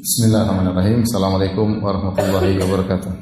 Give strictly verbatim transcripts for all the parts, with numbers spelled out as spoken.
Bismillahirrahmanirrahim. Assalamualaikum warahmatullahi wabarakatuh.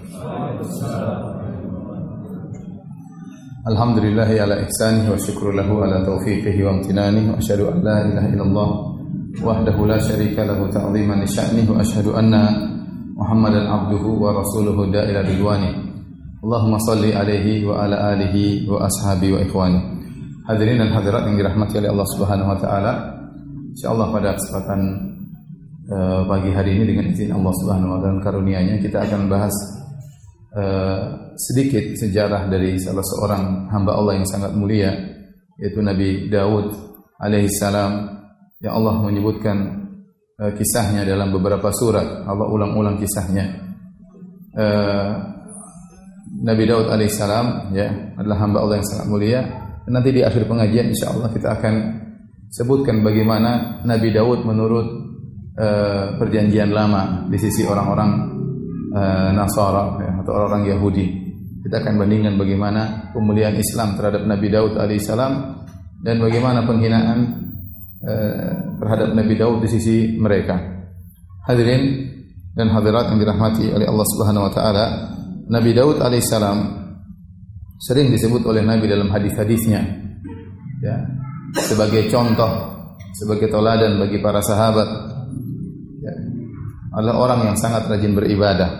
Alhamdulillahi ala ihsanihi wa syukru lahu ala taufiqihi wa amtinanihi wa asyhadu an la ilaha illallah wahdahu la syarika lahu ta'ziman li sya'nihi wa asyhadu anna Muhammadan abduhu wa rasuluhu da'ila ridwani. Allahumma salli alaihi wa ala alihi wa ashabi wa ikhwani. Hadirin dan hadirat yang dirahmati oleh Allah Subhanahu wa taala. Insyaallah pada kesempatan uh, pagi hari ini dengan izin Allah Subhanahu wa taala dan karunia-Nya kita akan bahas uh, sedikit sejarah dari salah seorang hamba Allah yang sangat mulia, yaitu Nabi Daud alaihi salam, yang Allah menyebutkan uh, kisahnya dalam beberapa surat. Allah ulang-ulang kisahnya. Uh, Nabi Daud alaihissalam ya adalah hamba Allah yang sangat mulia. Dan nanti di akhir pengajian insyaallah kita akan sebutkan bagaimana Nabi Daud menurut uh, perjanjian lama di sisi orang-orang uh, Nasara ya, atau orang-orang Yahudi. Kita akan bandingkan bagaimana pemuliaan Islam terhadap Nabi Daud alaihissalam dan bagaimana penghinaan uh, terhadap Nabi Daud di sisi mereka. Hadirin dan hadirat yang dirahmati oleh Allah Subhanahu wa taala, Nabi Daud alaihissalam sering disebut oleh Nabi dalam hadis-hadisnya ya, sebagai contoh, sebagai teladan bagi para sahabat ya, adalah orang yang sangat rajin beribadah.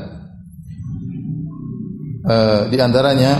E, di antaranya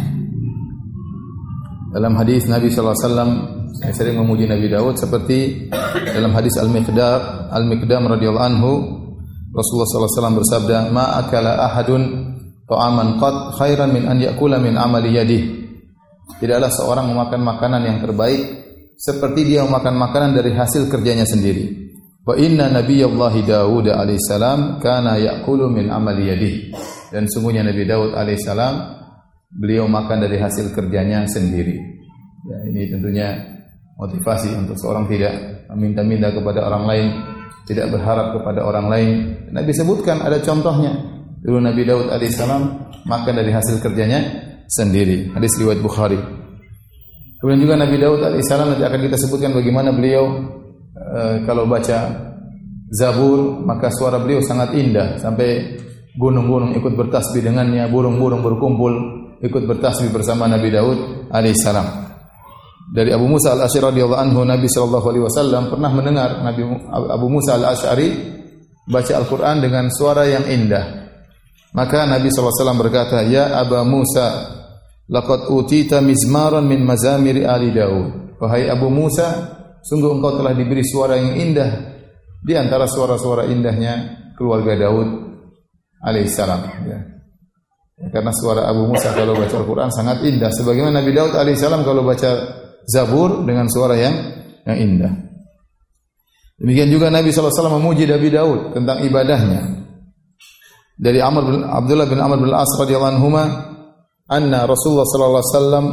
dalam hadis Nabi sallallahu alaihi wasallam saya sering memuji Nabi Daud seperti dalam hadis Al-Miqdam Al-Miqdam radhiyallahu anhu, Rasulullah sallallahu alaihi wasallam bersabda, "Ma akala ahadun ta'aman qad khairan min an ya'kula min amali yadihi." Tidaklah seorang memakan makanan yang terbaik seperti dia memakan makanan dari hasil kerjanya sendiri. Wa inna nabiyallahi Daud alaihissalam kana ya'kulu min amali yadihi. Dan sungguhnya Nabi Daud alaihissalam beliau makan dari hasil kerjanya sendiri. Ya, ini tentunya motivasi untuk seorang tidak meminta-minta kepada orang lain, tidak berharap kepada orang lain. Nabi sebutkan ada contohnya. Dulu Nabi Daud alaihissalam makan dari hasil kerjanya sendiri. Hadis riwayat Bukhari. Kemudian juga Nabi Daud alaihissalam nanti akan kita sebutkan bagaimana beliau e, kalau baca Zabur maka suara beliau sangat indah sampai gunung-gunung ikut bertasbih dengannya, burung-burung berkumpul ikut bertasbih bersama Nabi Daud alaihissalam. Dari Abu Musa al-Asy'ari radhiyallahu anhu, Nabi sallallahu alaihi wasallam pernah mendengar Nabi Abu Musa al-Asy'ari baca Al-Qur'an dengan suara yang indah. Maka Nabi sallallahu alaihi wasallam berkata, "Ya Aba Musa, laqad utita mizmaran min mazamiri ali Daud." Wahai Abu Musa, sungguh engkau telah diberi suara yang indah di antara suara-suara indahnya keluarga Daud alaihissalam. Ya. Karena suara Abu Musa kalau baca Al-Quran sangat indah. Sebagaimana Nabi Daud alaihissalam kalau baca Zabur dengan suara yang yang indah. Demikian juga Nabi sallallahu alaihi wasallam memuji Nabi Daud tentang ibadahnya. Dari Amr bin Abdullah bin Amr bin Al-As radhiyallahu anhuma, anna Rasulullah sallallahu alaihi wasallam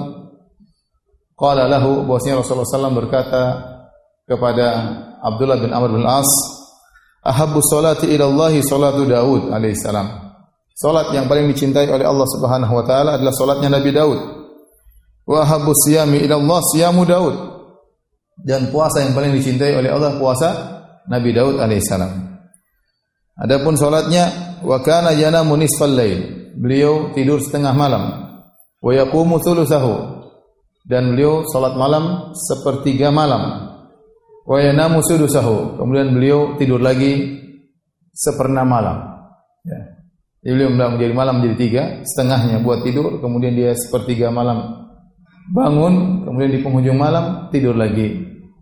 qala lahu, bahwasanya Rasulullah sallallahu alaihi wasallam berkata kepada Abdullah bin Amr bin Al-As, ahabbu salati ila Allah salatu Daud alaihi salam. Salat yang paling dicintai oleh Allah Subhanahu wa taala adalah salatnya Nabi Daud. Wa ahabbu siyami ila Allah siyamu Daud. Dan puasa yang paling dicintai oleh Allah puasa Nabi Daud alaihi salam. Adapun salatnya, wa kana yanamu nisfal lail, beliau tidur setengah malam. Wa yaqumu thulutsahu, dan beliau salat malam sepertiga malam. Wa yanamu sudusahu, kemudian beliau tidur lagi seperenam malam. Ya. Jadi beliau menjadi malam menjadi tiga, setengahnya buat tidur, kemudian dia sepertiga malam bangun, kemudian di penghujung malam tidur lagi.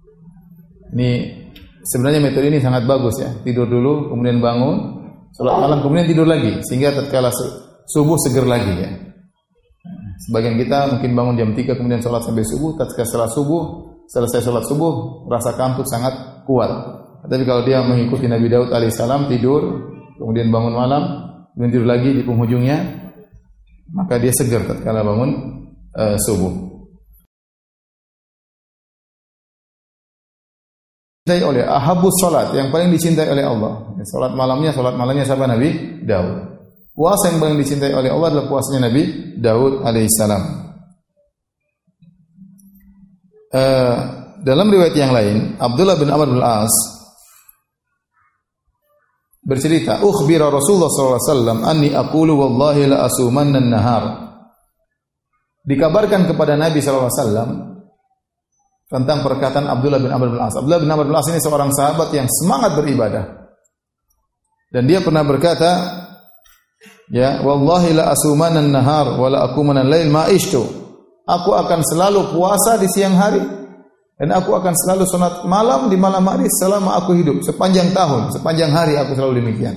Ini sebenarnya metode ini sangat bagus ya. Tidur dulu, kemudian bangun, salat malam, kemudian tidur lagi, sehingga tatkala subuh seger lagi ya. Sebagian kita mungkin bangun jam tiga kemudian salat sampai subuh, tatkala setelah subuh, selesai salat subuh, rasa kantuk sangat kuat. Tapi kalau dia mengikuti Nabi Daud alaihissalam, tidur, kemudian bangun malam, kemudian tidur lagi di penghujungnya, maka dia seger tatkala bangun uh, subuh. Dicintai oleh ahabus salat, yang paling dicintai oleh Allah. Salat malamnya, salat malamnya siapa? Nabi Daud. Puasa yang paling dicintai oleh Allah adalah puasanya Nabi Daud alaihissalam. Uh, dalam riwayat yang lain, Abdullah bin Amr bin Al-As bercerita, "Ukhbira Rasulullah sallallahu alaihi wasallam anni aqulu wallahi la asumanna an-nahar." Dikabarkan kepada Nabi sallallahu alaihi wasallam tentang perkataan Abdullah bin Amr bin Al-As. Abdullah bin Amr bin Al-As ini seorang sahabat yang semangat beribadah. Dan dia pernah berkata, ya, "Wallahi la asumanna an-nahar wa la aqumanna al-lail ma ishtu." Aku akan selalu puasa di siang hari dan aku akan selalu salat malam di malam hari selama aku hidup, sepanjang tahun, sepanjang hari aku selalu demikian.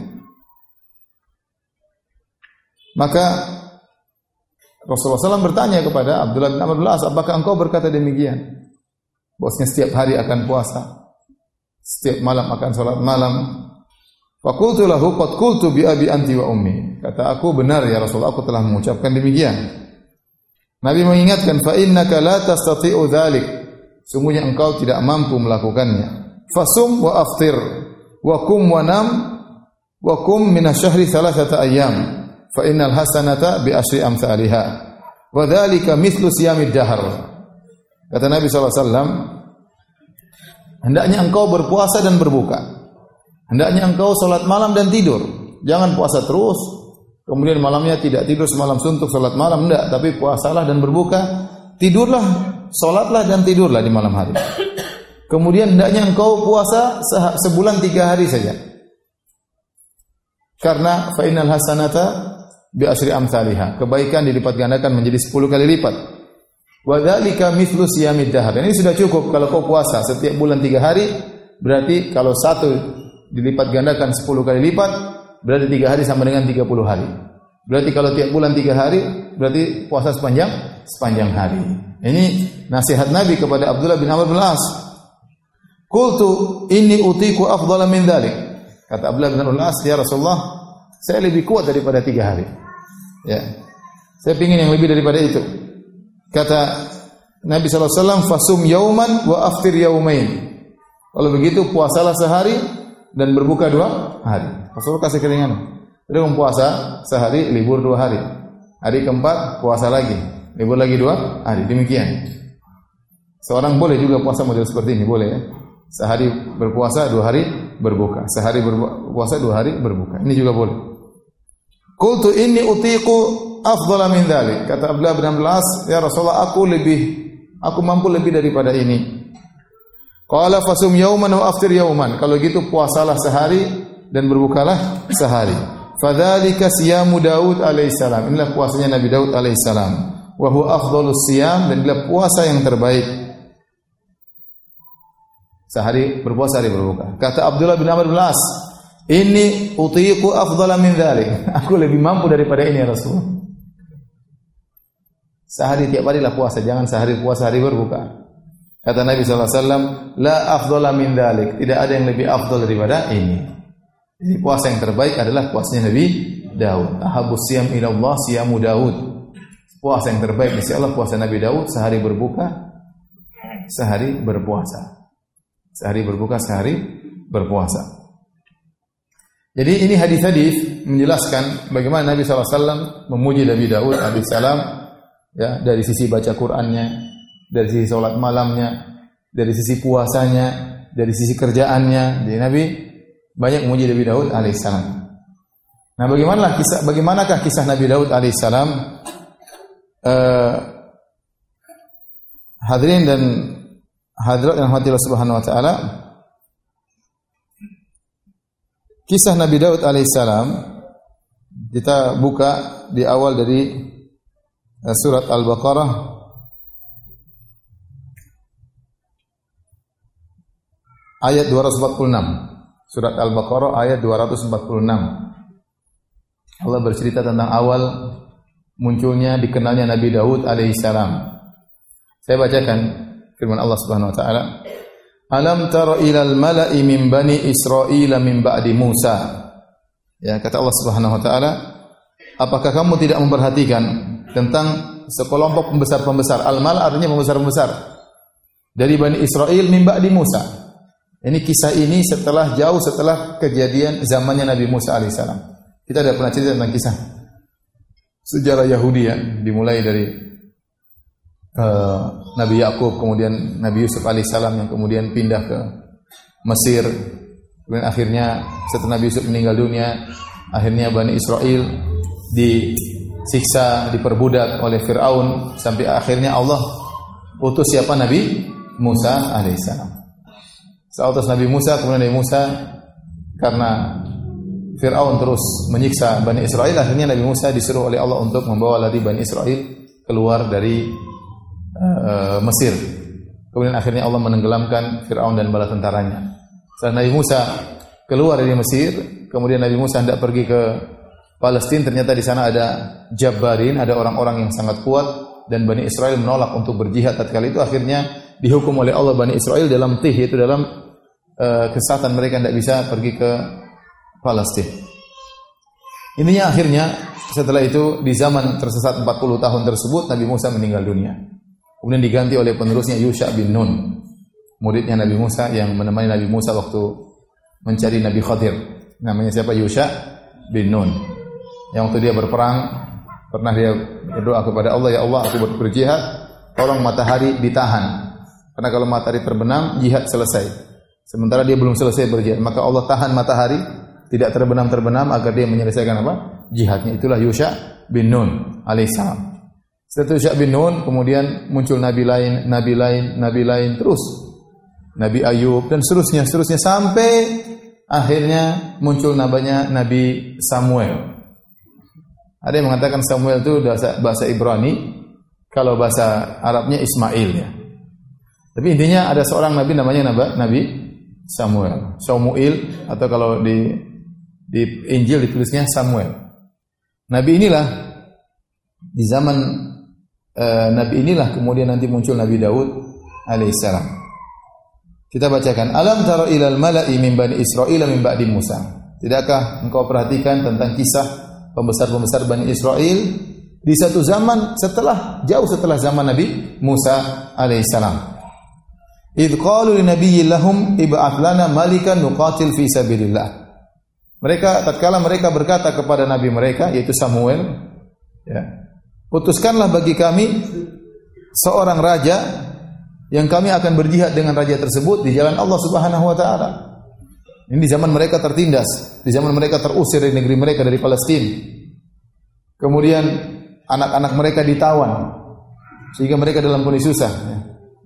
Maka Rasulullah shallallahu alaihi wasallam bertanya kepada Abdullah bin Amr bin Al-As, apakah engkau berkata demikian? Bahwasanya setiap hari akan puasa, setiap malam akan salat malam. Faqultu lahu qad qultu bi abi anti wa ummi. Kata aku, benar ya Rasulullah, aku telah mengucapkan demikian. Nabi mengingatkan, fa innaka la tastati'u dzalik. Sungguhnya engkau tidak mampu melakukannya. Fasum wa aftir wa kum wa nam wa kum min asy-syahri thalathata ayyam. Fa innal hasanata bi asyri amsalha. Wa dzalika mithlu siyamid dahr. Kata Nabi sallallahu alaihi wasallam, hendaknya engkau berpuasa dan berbuka. Hendaknya engkau salat malam dan tidur. Jangan puasa terus, kemudian malamnya tidak tidur semalam suntuk salat malam, enggak, tapi puasalah dan berbuka. Tidurlah, salatlah dan tidurlah di malam hari. Kemudian hendaknya engkau puasa sebulan tiga hari saja. Karena fa innal hasanata bi asyri amsalha. Kebaikan dilipat gandakan menjadi sepuluh kali lipat. Wa dzalika mithlu siyamid dahr. Ini sudah cukup kalau kau puasa setiap bulan tiga hari, berarti kalau satu dilipat gandakan sepuluh kali lipat, berarti tiga hari sama dengan tiga puluh hari. Berarti kalau tiap bulan tiga hari, berarti puasa sepanjang sepanjang hari. Ini nasihat Nabi kepada Abdullah bin Amr bin Al-As. Qultu inni utiku afdhala min dzalik. Kata Abdullah bin Amr bin Al-As, ya Rasulullah, saya lebih kuat daripada tiga hari. Ya. Saya ingin yang lebih daripada itu. Kata Nabi sallallahu alaihi wasallam, fasum yauman wa aftir yaumain. Kalau begitu puasalah sehari dan berbuka dua hari. Rasulullah kasih keringanan. Jadi puasa sehari, libur dua hari. Hari keempat puasa lagi, libur lagi dua hari. Demikian. Seorang boleh juga puasa model seperti ini, boleh ya. Sehari berpuasa, dua hari berbuka. Sehari berpuasa, dua hari berbuka. Ini juga boleh. Qultu inni utiqu afdhala min dzalik. Kata Abdullah bin Amr bin Al-As, ya Rasulullah, aku lebih aku mampu lebih daripada ini. Qala fasum yauman wa aftir yauman. Kalau gitu puasalah sehari dan berbukalah sehari. Fadzalika siyamu Daud alaihissalam. Inilah puasanya Nabi Daud alaihissalam. Wa huwa afdhalus siyam, dan inilah puasa yang terbaik. Sehari berpuasa, hari berbuka. Kata Abdullah bin Amr bin Al-As, inni utiqu afdhala min dzalik. Aku lebih mampu daripada ini ya Rasulullah. Sehari tiap hari lah puasa, jangan sehari puasa hari berbuka. Kata Nabi sallallahu alaihi wasallam, la afdhala min dzalik. Tidak ada yang lebih afdal daripada ini. Jadi puasa yang terbaik adalah puasanya Nabi Daud. Ahabus siyam ila Allah siyamu Daud. Puasa yang terbaik di sisi Allah puasa Nabi Daud, sehari berbuka, sehari berpuasa. Sehari berbuka, sehari berpuasa. Jadi ini hadis-hadis menjelaskan bagaimana Nabi sallallahu alaihi wasallam memuji Nabi Daud alaihissalam, ya, dari sisi baca Qur'annya, dari sisi salat malamnya, dari sisi puasanya, dari sisi kerjaannya. Jadi Nabi banyak memuji Nabi Daud alaihissalam. Nah, bagaimana kisah bagaimanakah kisah Nabi Daud alaihissalam? Uh, hadirin dan hadirat yang dirahmati Allah Subhanahu wa taala. Kisah Nabi Daud alaihissalam kita buka di awal dari uh, surat Al-Baqarah ayat dua ratus empat puluh enam. Surat Al-Baqarah ayat dua ratus empat puluh enam. Allah bercerita tentang awal munculnya, dikenalnya Nabi Daud alaihissalam. Saya bacakan firman Allah Subhanahu wa taala. Alam tara ilal mala'i min bani Israil min ba'di Musa. Ya, kata Allah Subhanahu wa taala, apakah kamu tidak memperhatikan tentang sekelompok pembesar-pembesar? Al-mal artinya pembesar-pembesar dari Bani Israil min ba'di Musa. Ini kisah ini setelah jauh setelah kejadian zamannya Nabi Musa alaihissalam. Kita sudah pernah cerita tentang kisah sejarah Yahudi ya, dimulai dari uh, Nabi Yakub, kemudian Nabi Yusuf alaihissalam yang kemudian pindah ke Mesir, Kemudian akhirnya setelah Nabi Yusuf meninggal dunia, akhirnya Bani Israel disiksa, diperbudak oleh Fir'aun sampai akhirnya Allah utus siapa? Nabi Musa alaihissalam. Setelah utus Nabi Musa, kemudian Nabi Musa karena Fir'aun terus menyiksa Bani Israel, akhirnya Nabi Musa disuruh oleh Allah untuk membawa lagi Bani Israel keluar dari uh, Mesir. Kemudian akhirnya Allah menenggelamkan Fir'aun dan bala tentaranya. Setelah Nabi Musa keluar dari Mesir, kemudian Nabi Musa hendak pergi ke Palestina, ternyata di sana ada Jabbarin, ada orang-orang yang sangat kuat, dan Bani Israel menolak untuk berjihad tatkala itu. Akhirnya dihukum oleh Allah Bani Israel dalam tih, itu dalam uh, kesesatan mereka tidak bisa pergi ke Palestina. Intinya akhirnya setelah itu di zaman tersesat empat puluh tahun tersebut Nabi Musa meninggal dunia. Kemudian diganti oleh penerusnya Yusha bin Nun, muridnya Nabi Musa yang menemani Nabi Musa waktu mencari Nabi Khadir. Namanya siapa? Yusha bin Nun. Yang waktu dia berperang pernah dia berdoa kepada Allah, ya Allah, aku berjihad, tolong matahari ditahan. Karena kalau matahari terbenam, jihad selesai. Sementara dia belum selesai berjihad, maka Allah tahan matahari tidak terbenam-terbenam agar dia menyelesaikan apa? Jihadnya. Itulah Yusha bin Nun alaihissalam. Setelah Yusha bin Nun, kemudian muncul nabi lain, nabi lain, nabi lain terus. Nabi Ayub dan seterusnya, seterusnya sampai akhirnya muncul namanya Nabi Samuel. Ada yang mengatakan Samuel itu bahasa, bahasa Ibrani, kalau bahasa Arabnya Ismail ya. Tapi intinya ada seorang nabi namanya Nabi Samuel. Samuel atau kalau di di Injil ditulisnya Samuel. Nabi inilah di zaman uh, Nabi inilah kemudian nanti muncul Nabi Daud alaihissalam. Kita bacakan, alam tara ilal mala'i min bani Israil min ba'di Musa. Tidakkah engkau perhatikan tentang kisah pembesar-pembesar Bani Israel di satu zaman setelah jauh setelah zaman Nabi Musa alaihissalam. Idh qalu li nabiyyin lahum ib'ats lana malikan nuqatil fi sabilillah. Mereka tatkala mereka berkata kepada nabi mereka yaitu Samuel, ya, putuskanlah bagi kami seorang raja yang kami akan berjihad dengan raja tersebut di jalan Allah Subhanahu wa taala. Ini di zaman mereka tertindas, di zaman mereka terusir dari negeri mereka, dari Palestina. Kemudian anak-anak mereka ditawan sehingga mereka dalam kondisi susah, ya.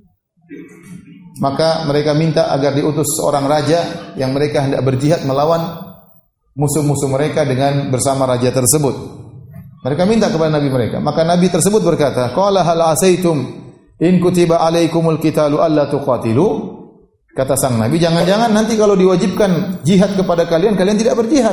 Maka mereka minta agar diutus seorang raja yang mereka hendak berjihad melawan musuh-musuh mereka dengan bersama raja tersebut. Mereka minta kepada nabi mereka. Maka nabi tersebut berkata, qala hal asaitum in kutiba alaikumul qitalu alla tuqatilu. Kata sang nabi, jangan-jangan nanti kalau diwajibkan jihad kepada kalian, kalian tidak berjihad.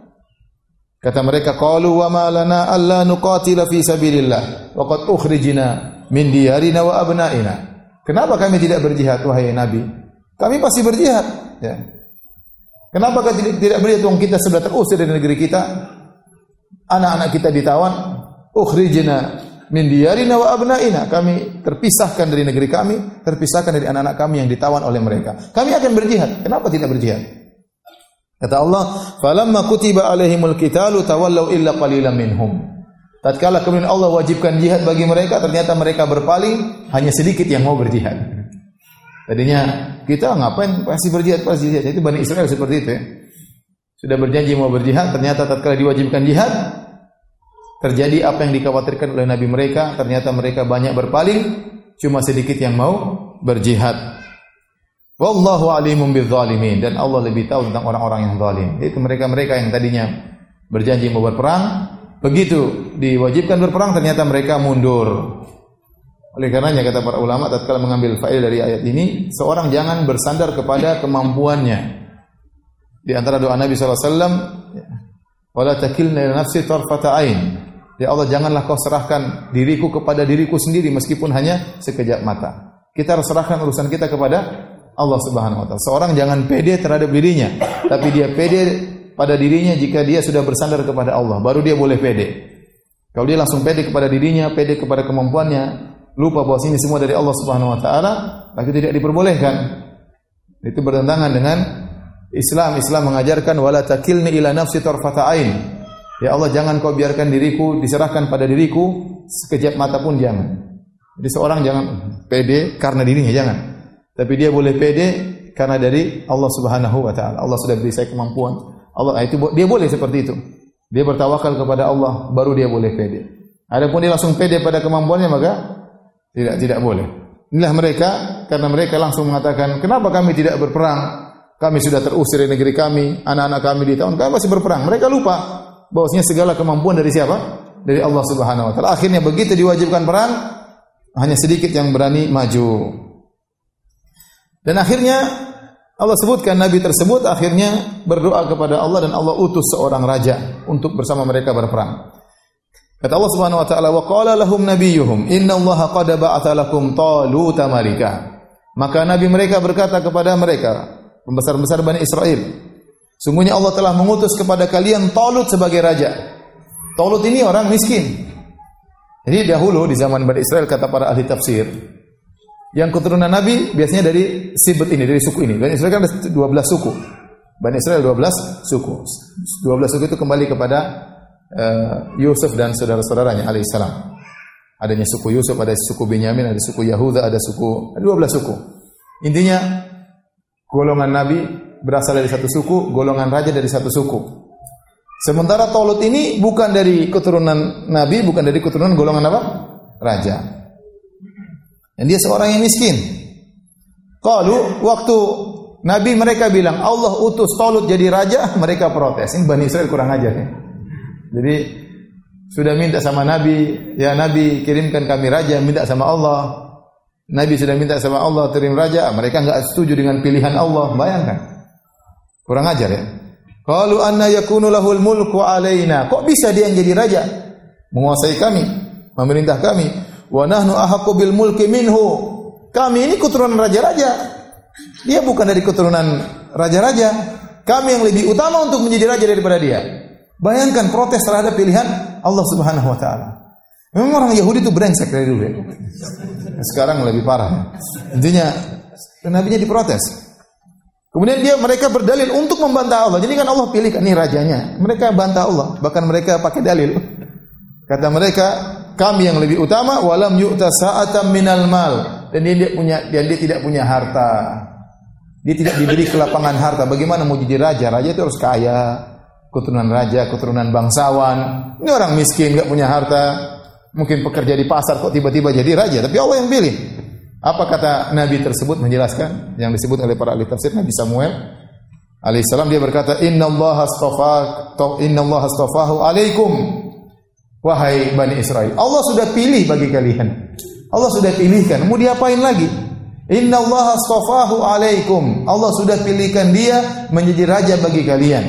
Kata mereka, qalu wa ma lana alla nuqatila fi sabilillah wa qad ukhrijna min diyarina wa abnaina. Kenapa kami tidak berjihad, wahai Nabi? Kami pasti berjihad. Ya. Kenapa kami tidak berjihad? Wong kita sudah terusir dari negeri kita, anak-anak kita ditawan. Ukhrijna min diyarina wa abnaina. Kami terpisahkan dari negeri kami, terpisahkan dari anak-anak kami yang ditawan oleh mereka. Kami akan berjihad. Kenapa tidak berjihad? Kata Allah, falamma kutiba alaihimul qitalu tawallaw illa qalilan minhum. Tatkala kemudian Allah wajibkan jihad bagi mereka, ternyata mereka berpaling, hanya sedikit yang mau berjihad. Tadinya kita ngapain pasti berjihad, pasti berjihad. Itu Bani Israel seperti itu ya. Sudah berjanji mau berjihad, ternyata tatkala diwajibkan jihad, terjadi apa yang dikhawatirkan oleh nabi mereka, ternyata mereka banyak berpaling, cuma sedikit yang mau berjihad. Wallahu alimun bizzalimin, dan Allah lebih tahu tentang orang-orang yang zalim. Itu mereka-mereka yang tadinya berjanji mau berperang, begitu diwajibkan berperang ternyata mereka mundur. Oleh karenanya kata para ulama tatkala mengambil faedah dari ayat ini, seorang jangan bersandar kepada kemampuannya. Di antara doa Nabi sallallahu alaihi wasallam, wala takilna ila nafsi tarfata ain. Ya Allah, janganlah kau serahkan diriku kepada diriku sendiri meskipun hanya sekejap mata. Kita harus serahkan urusan kita kepada Allah Subhanahu wa taala. Seorang jangan pede terhadap dirinya, tapi dia pede pada dirinya jika dia sudah bersandar kepada Allah, baru dia boleh pede. Kalau dia langsung pede kepada dirinya, pede kepada kemampuannya, lupa bahwa ini semua dari Allah Subhanahu wa taala, maka tidak diperbolehkan. Itu bertentangan dengan Islam. Islam mengajarkan wala takilni ila nafsi tarfata ain. Ya Allah, jangan kau biarkan diriku diserahkan pada diriku sekejap mata pun jangan. Jadi seorang jangan pede karena dirinya, jangan. Tapi dia boleh pede karena dari Allah Subhanahu wa taala. Allah sudah beri saya kemampuan. Allah itu dia boleh seperti itu. Dia bertawakal kepada Allah baru dia boleh pede. Adapun dia langsung pede pada kemampuannya maka tidak tidak boleh. Inilah mereka karena mereka langsung mengatakan, "Kenapa kami tidak berperang? Kami sudah terusir dari negeri kami, anak-anak kami di tahun kami masih berperang." Mereka lupa bahwasanya segala kemampuan dari siapa? Dari Allah Subhanahu wa taala. Akhirnya begitu diwajibkan perang, hanya sedikit yang berani maju. Dan akhirnya Allah sebutkan Nabi tersebut akhirnya berdoa kepada Allah dan Allah utus seorang raja untuk bersama mereka berperang. Kata Allah Subhanahu wa taala, "Wa qala lahum nabiyyuhum, inna Allaha qad ba'atha lakum Taluta malika." Maka nabi mereka berkata kepada mereka, pembesar-besar Bani Israel, sungguhnya Allah telah mengutus kepada kalian Talut sebagai raja. Talut ini orang miskin. Jadi dahulu di zaman Bani Israel kata para ahli tafsir, yang keturunan Nabi biasanya dari Sibt ini, dari suku ini. Bani Israel kan ada dua belas suku. Bani Israel dua belas suku. dua belas suku itu kembali kepada uh, Yusuf dan saudara-saudaranya alaihissalam. Adanya suku Yusuf, ada suku Benyamin, ada suku Yahuda, ada suku, ada dua belas suku. Intinya golongan Nabi berasal dari satu suku, golongan raja dari satu suku. Sementara Talut ini bukan dari keturunan Nabi, bukan dari keturunan golongan apa? Raja. Dan dia seorang yang miskin. Qalu, waktu Nabi mereka bilang, Allah utus Talut jadi raja, mereka protes. Ini Bani Israel kurang ajar ya. Jadi sudah minta sama Nabi, ya Nabi kirimkan kami raja, minta sama Allah. Nabi sudah minta sama Allah kirim raja, mereka enggak setuju dengan pilihan Allah. Bayangkan. Kurang ajar ya. Qalu anna yakunu lahul mulku alaina. Kok bisa dia yang jadi raja? Menguasai kami, memerintah kami. Wa nahnu ahaqqu bil mulki minhu. Kami ini keturunan raja-raja. Dia bukan dari keturunan raja-raja. Kami yang lebih utama untuk menjadi raja daripada dia. Bayangkan protes terhadap pilihan Allah Subhanahu wa taala. Memang orang Yahudi itu brengsek dari dulu ya. Sekarang lebih parah. Intinya nabinya diprotes. Kemudian dia mereka berdalil untuk membantah Allah. Jadi kan Allah pilih kan ini rajanya. Mereka bantah Allah, bahkan mereka pakai dalil. Kata mereka, kami yang lebih utama walam yu'ta sa'atan minal mal. Dan dia, dia punya dia, dia tidak punya harta. Dia tidak diberi kelapangan harta. Bagaimana mau jadi raja? Raja itu harus kaya, keturunan raja, keturunan bangsawan. Ini orang miskin, enggak punya harta. Mungkin pekerja di pasar kok tiba-tiba jadi raja, tapi Allah yang pilih. Apa kata Nabi tersebut menjelaskan yang disebut oleh para ahli tafsir Nabi Samuel alaihissalam, dia berkata, "Innallaha astafa innallaha astafahu alaikum." Wahai Bani Israel, Allah sudah pilih bagi kalian. Allah sudah pilihkan. Mau diapain lagi? Innallaha astafahu alaikum. Allah sudah pilihkan dia menjadi raja bagi kalian.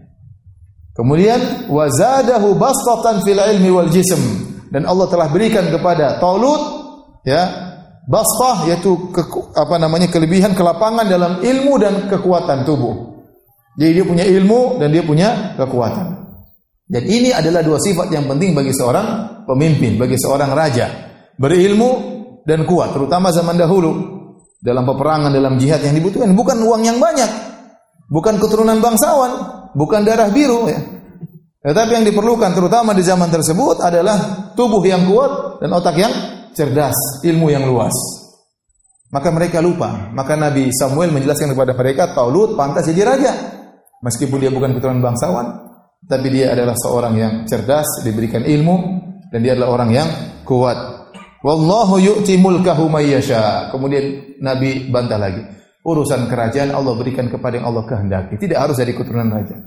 Kemudian wazadahu bastatan fil ilmi wal jism. Dan Allah telah berikan kepada Talut ya bastah, yaitu ke, apa namanya kelebihan kelapangan dalam ilmu dan kekuatan tubuh. Jadi dia punya ilmu dan dia punya kekuatan. Dan ini adalah dua sifat yang penting bagi seorang pemimpin, bagi seorang raja. Berilmu dan kuat, terutama zaman dahulu. Dalam peperangan, dalam jihad yang dibutuhkan bukan uang yang banyak, bukan keturunan bangsawan, bukan darah biru ya. Tetapi yang diperlukan terutama di zaman tersebut adalah tubuh yang kuat dan otak yang cerdas, ilmu yang luas. Maka mereka lupa. Maka Nabi Samuel menjelaskan kepada mereka, Talut pantas jadi raja. Meskipun dia bukan keturunan bangsawan, tapi dia adalah seorang yang cerdas, diberikan ilmu, dan dia adalah orang yang kuat. Wallahu yu'ti mulkahu may yasha. Kemudian Nabi bantah lagi. Urusan kerajaan Allah berikan kepada yang Allah kehendaki. Tidak harus dari keturunan raja.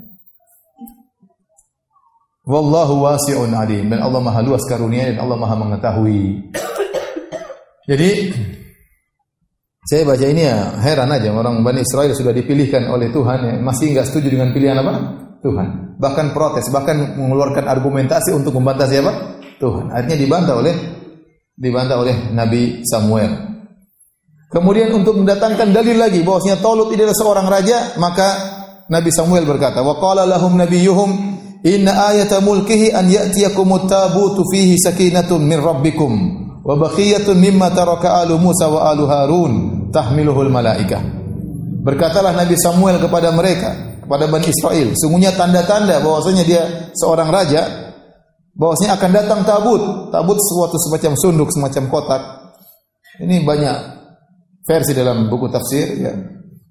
Wallahu wasi'un alim, dan Allah Maha luas karunia dan Allah Maha mengetahui. Jadi saya baca ini ya heran aja, orang Bani Israel sudah dipilihkan oleh Tuhan ya, masih enggak setuju dengan pilihan apa? Tuhan. Bahkan protes, bahkan mengeluarkan argumentasi untuk membantah siapa? Tuhan. Akhirnya dibantah oleh dibantah oleh Nabi Samuel. Kemudian untuk mendatangkan dalil lagi bahwasanya Talut adalah seorang raja, maka Nabi Samuel berkata, "Wa qala lahum nabiyyuhum inna ayata mulkihi an ya'tiyakumut tabutu fihi sakinatun min rabbikum wa baqiyatun mimma taraka alu Musa wa alu Harun tahmiluhul malaikah." Berkatalah Nabi Samuel kepada mereka, kepada Bani Israel, sungguhnya tanda-tanda bahwasanya dia seorang raja, bahwasanya akan datang tabut. Tabut suatu semacam sunduk, semacam kotak. Ini banyak versi dalam buku tafsir ya.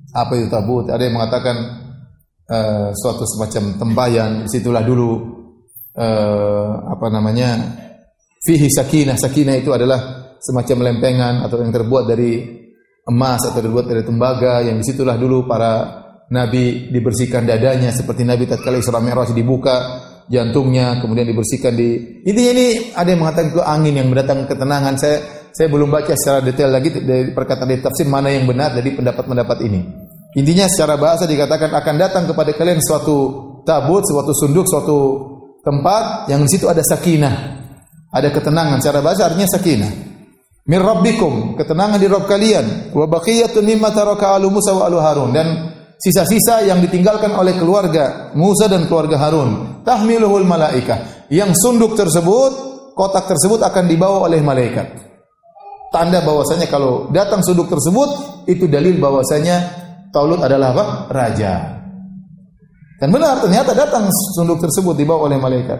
Apa itu tabut? Ada yang mengatakan uh, suatu semacam tempayan, disitulah dulu uh, apa namanya? Fihi sakinah. Sakinah itu adalah semacam lempengan atau yang terbuat dari emas atau terbuat dari tembaga, yang disitulah dulu para nabi dibersihkan dadanya, seperti Nabi tatkala Isra Mi'raj dibuka jantungnya, kemudian dibersihkan di. Intinya ini ada yang mengatakan itu angin yang mendatangkan ketenangan. Saya saya belum baca secara detail lagi dari perkataan di tafsir mana yang benar dari pendapat-pendapat ini. Intinya secara bahasa dikatakan akan datang kepada kalian suatu tabut, suatu sunduk, suatu tempat yang di situ ada sakinah, ada ketenangan. Secara bahasa artinya sakinah. Mir rabbikum, ketenangan di Rabb kalian. Wa baqiyatun mimma taraka alu Musa wa alu Harun, dan sisa-sisa yang ditinggalkan oleh keluarga Musa dan keluarga Harun. Tahmiluhul malaikah, yang sunduk tersebut, kotak tersebut akan dibawa oleh malaikat. Tanda bahwasanya kalau datang sunduk tersebut itu dalil bahwasanya Talut adalah apa? Raja. Dan benar, ternyata datang sunduk tersebut dibawa oleh malaikat.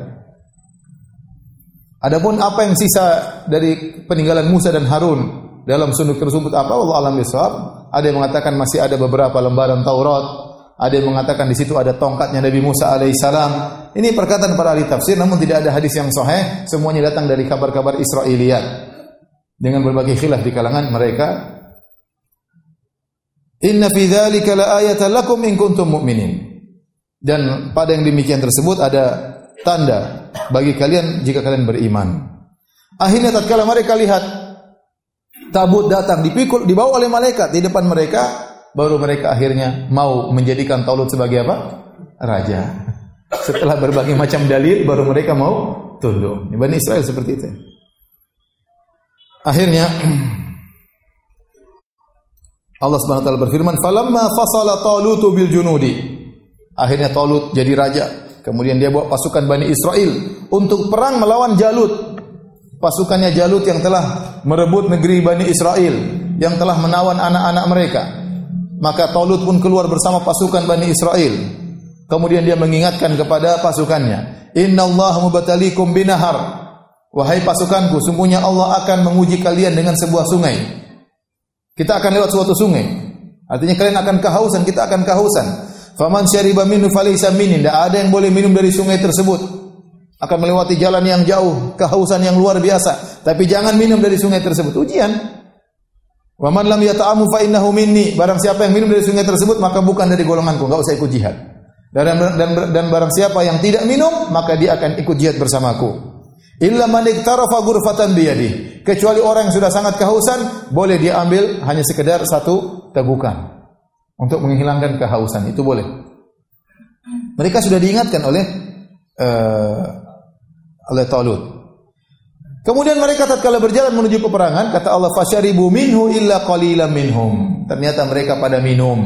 Adapun apa yang sisa dari peninggalan Musa dan Harun dalam sunduk tersebut apa? Allah alam bisawab. Ada yang mengatakan masih ada beberapa lembaran Taurat, ada yang mengatakan di situ ada tongkatnya Nabi Musa alaihissalam. Ini perkataan para ahli tafsir, namun tidak ada hadis yang sahih. Semuanya datang dari kabar-kabar Israiliyat dengan berbagai khilaf di kalangan mereka. Inna fi dzalika laayatan lakum in kuntum mu'minin. Dan pada yang demikian tersebut ada tanda bagi kalian jika kalian beriman. Akhirnya tatkala mereka lihat tabut datang dipikul, dibawa oleh malaikat di depan mereka, baru mereka akhirnya mau menjadikan Talut sebagai apa? Raja. Setelah berbagai macam dalil, baru mereka mau tunduk. Bani Israel seperti itu. Akhirnya Allah Subhanahu wa taala berfirman, "Falamma fasala Talutu bil junudi." Akhirnya Talut jadi raja. Kemudian dia bawa pasukan Bani Israel untuk perang melawan Jalut. Pasukannya Jalut yang telah merebut negeri Bani Israel, yang telah menawan anak-anak mereka. Maka Talut pun keluar bersama pasukan Bani Israel. Kemudian dia mengingatkan kepada pasukannya, "Innallaha mubtaliikum binahar." Wahai pasukanku, sungguhnya Allah akan menguji kalian dengan sebuah sungai. Kita akan lewat suatu sungai. Artinya kalian akan kehausan, kita akan kehausan. Faman syariba minhu falaysa minni. Tidak ada yang boleh minum dari sungai tersebut. Akan melewati jalan yang jauh, kehausan yang luar biasa. Tapi jangan minum dari sungai tersebut. Ujian. Wa man lam yata'amu fa innahu minni. Barang siapa yang minum dari sungai tersebut maka bukan dari golonganku, enggak usah ikut jihad. Dan, dan dan barang siapa yang tidak minum maka dia akan ikut jihad bersamaku. Illa man iktarafa ghurfatan biyadi. Kecuali orang yang sudah sangat kehausan, boleh dia ambil hanya sekedar satu tegukan untuk menghilangkan kehausan, itu boleh. Mereka sudah diingatkan oleh uh, oleh Talut. Kemudian mereka tatkala berjalan menuju peperangan, kata Allah, fasyaribu minhu illa qalilan minhum. Ternyata mereka pada minum.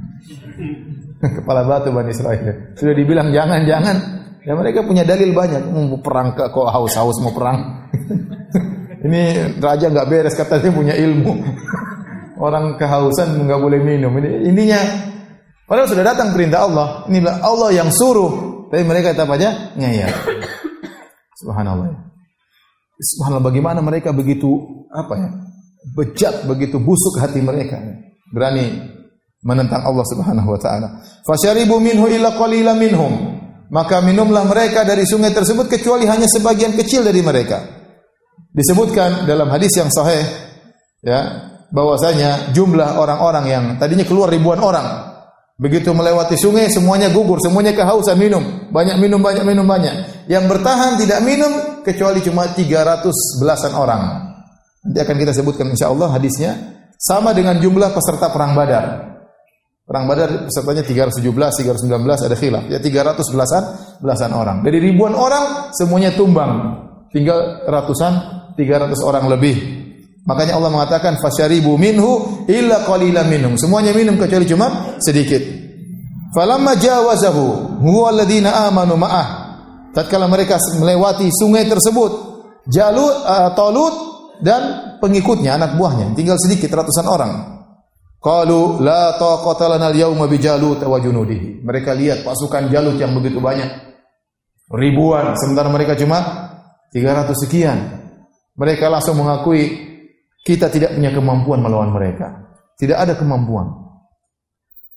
Kepala batu Bani Israil. Sudah dibilang jangan-jangan. Ya mereka punya dalil banyak. Mau perang ke kok haus-haus mau perang. Ini raja enggak beres, katanya punya ilmu. Orang kehausan enggak boleh minum. Ini intinya padahal sudah datang perintah Allah. Inilah Allah yang suruh. Tapi mereka tetap aja ngeyel. Subhanallah. Subhanallah, bagaimana mereka begitu apa ya? Bejat, begitu busuk hati mereka. Berani menentang Allah Subhanahu wa taala. Fasyaribu minhu illa qalilan minhum. Maka minumlah mereka dari sungai tersebut kecuali hanya sebagian kecil dari mereka. Disebutkan dalam hadis yang sahih ya, bahwasanya jumlah orang-orang yang tadinya keluar ribuan orang, begitu melewati sungai semuanya gugur, semuanya kehausan minum, banyak minum, banyak minum, banyak. Yang bertahan tidak minum kecuali cuma tiga ratus belasan orang. Nanti akan kita sebutkan insyaallah hadisnya, sama dengan jumlah peserta perang Badar. Perang Badar pesertanya tiga ratus tujuh belas, tiga ratus sembilan belas ada khilaf. Ya tiga ratus belasan belasan orang. Dari ribuan orang semuanya tumbang. Tinggal ratusan, tiga ratus orang lebih. Makanya Allah mengatakan fasyaribu minhu illa qalilan minhum. Semuanya minum kecuali cuma sedikit. Falamma jawazahu huwa alladziina aamanu ma'ah. Tatkala mereka melewati sungai tersebut, Jalut, uh, Talut dan pengikutnya, anak buahnya, tinggal sedikit ratusan orang. Qalu la taqata lana al-yawma bi Jalut wa junudihi. Mereka lihat pasukan Jalut yang begitu banyak, ribuan, sementara mereka cuma tiga ratus sekian. Mereka langsung mengakui kita tidak punya kemampuan melawan mereka. Tidak ada kemampuan.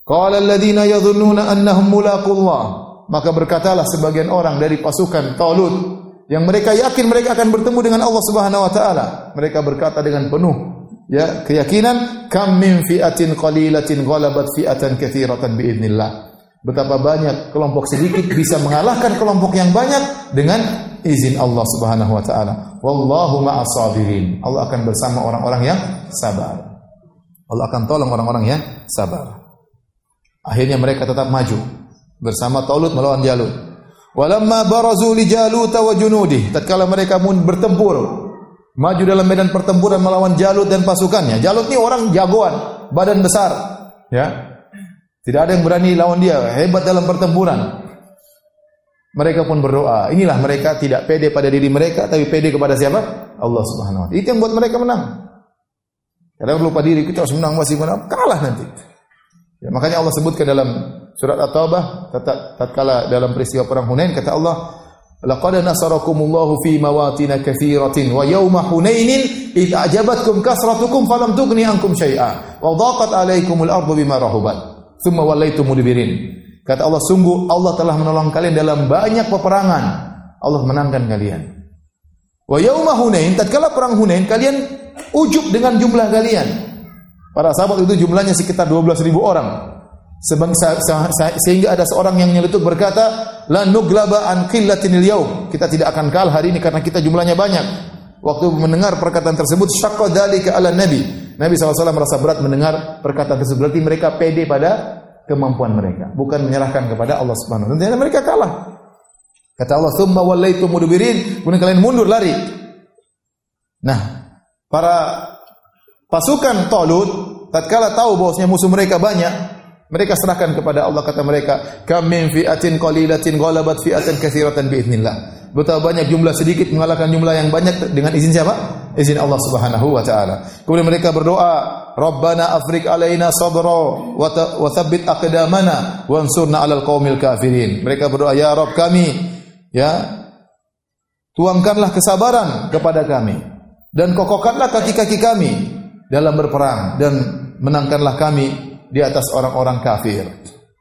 Qala alladziina yadhunnuna annahum mulaqullah. Maka berkatalah sebagian orang dari pasukan Talut yang mereka yakin mereka akan bertemu dengan Allah Subhanahu wa taala. Mereka berkata dengan penuh ya keyakinan, kam min fi'atin qalilatin ghalabat fi'atan katsiratan biidznillah. Betapa banyak kelompok sedikit bisa mengalahkan kelompok yang banyak dengan izin Allah Subhanahu wa taala. Wallahu ma'as sabirin. Allah akan bersama orang-orang yang sabar. Allah akan tolong orang-orang yang sabar. Akhirnya mereka tetap maju bersama Talut melawan Jalut. Walamma barazu li Jalut wa junudih. Tatkala mereka pun bertempur, maju dalam medan pertempuran melawan Jalut dan pasukannya. Jalut ini orang jagoan, badan besar, ya. Tidak ada yang berani lawan dia, hebat dalam pertempuran. Mereka pun berdoa. Inilah mereka tidak pede pada diri mereka, tapi pede kepada siapa? Allah Subhanahu wa taala. Itu yang buat mereka menang. Kadang lupa diri, kita harus menang, masih menang, kalah nanti. Ya, makanya Allah sebutkan dalam surat At-Taubah, tatkala dalam peristiwa perang Hunain, kata Allah, laqad nasarakumullahu fi mawatin katsiratin wa yawma Hunainin id a'jabatkum kasratukum falam tughni ankum syai'a wa dhaqat 'alaikumul ardu bima rahubat tsumma wallaitum mudbirin. Kata Allah, sungguh Allah telah menolong kalian dalam banyak peperangan. Allah menangkan kalian. Wa yauma Hunain, tatkala perang Hunain kalian ujub dengan jumlah kalian. Para sahabat itu jumlahnya sekitar dua belas ribu orang. Sebangsa, sehingga ada seorang yang nyeletuk berkata, la nuglaba an qillatinil yaum. Kita tidak akan kalah hari ini karena kita jumlahnya banyak. Waktu mendengar perkataan tersebut, syaqqa dzalika 'ala nabi. Nabi shallallahu alaihi wasallam merasa berat mendengar perkataan tersebut. Berarti mereka pede pada kemampuan mereka, bukan menyerahkan kepada Allah Subhanahu wa taala. Dan mereka kalah. Kata Allah, "Tsumma wallaitum mudbirin." Kemudian kalian mundur lari. Nah, para pasukan Talut tatkala tahu bahwasanya musuh mereka banyak, mereka serahkan kepada Allah. Kata mereka, kam min fi'atin qalilatin ghalabat fi'atan katsiratan biidznillah. Betapa banyak jumlah sedikit mengalahkan jumlah yang banyak dengan izin siapa? Izin Allah Subhanahu wa taala. Kemudian mereka berdoa, Rabbana afrik alaina sabra wa tsabbit aqdamana wansurna 'alal qaumil kafirin. Mereka berdoa, ya Rabb kami, ya, tuangkanlah kesabaran kepada kami dan kokohkanlah kaki-kaki kami dalam berperang dan menangkanlah kami di atas orang-orang kafir.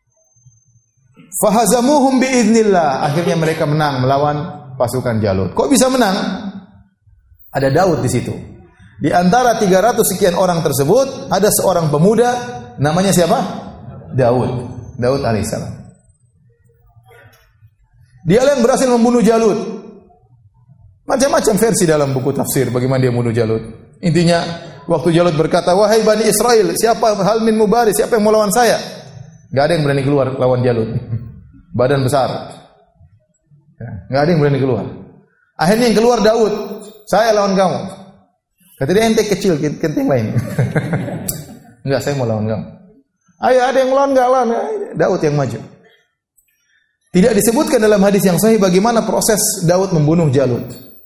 Fahazamuhum biiznillah. Akhirnya mereka menang melawan pasukan Jalut. Kok bisa menang? Ada Daud di situ. Di antara tiga ratus sekian orang tersebut ada seorang pemuda namanya siapa? Daud. Daud alaihissalam. Dia yang berhasil membunuh Jalut. Macam-macam versi dalam buku tafsir bagaimana dia membunuh Jalut. Intinya waktu Jalut berkata, wahai Bani Israel, siapa hal min mubaris, siapa yang mau lawan saya? Gak ada yang berani keluar lawan Jalut. Badan besar. Gak ada yang berani keluar. Akhirnya yang keluar Daud. Saya lawan kamu. Kata dia, ente kecil, kenting lain. Enggak, saya mau lawan kamu. Ayo, ada yang lawan, enggak lawan. Daud yang maju. Tidak disebutkan dalam hadis yang sahih bagaimana proses Daud membunuh Jalut.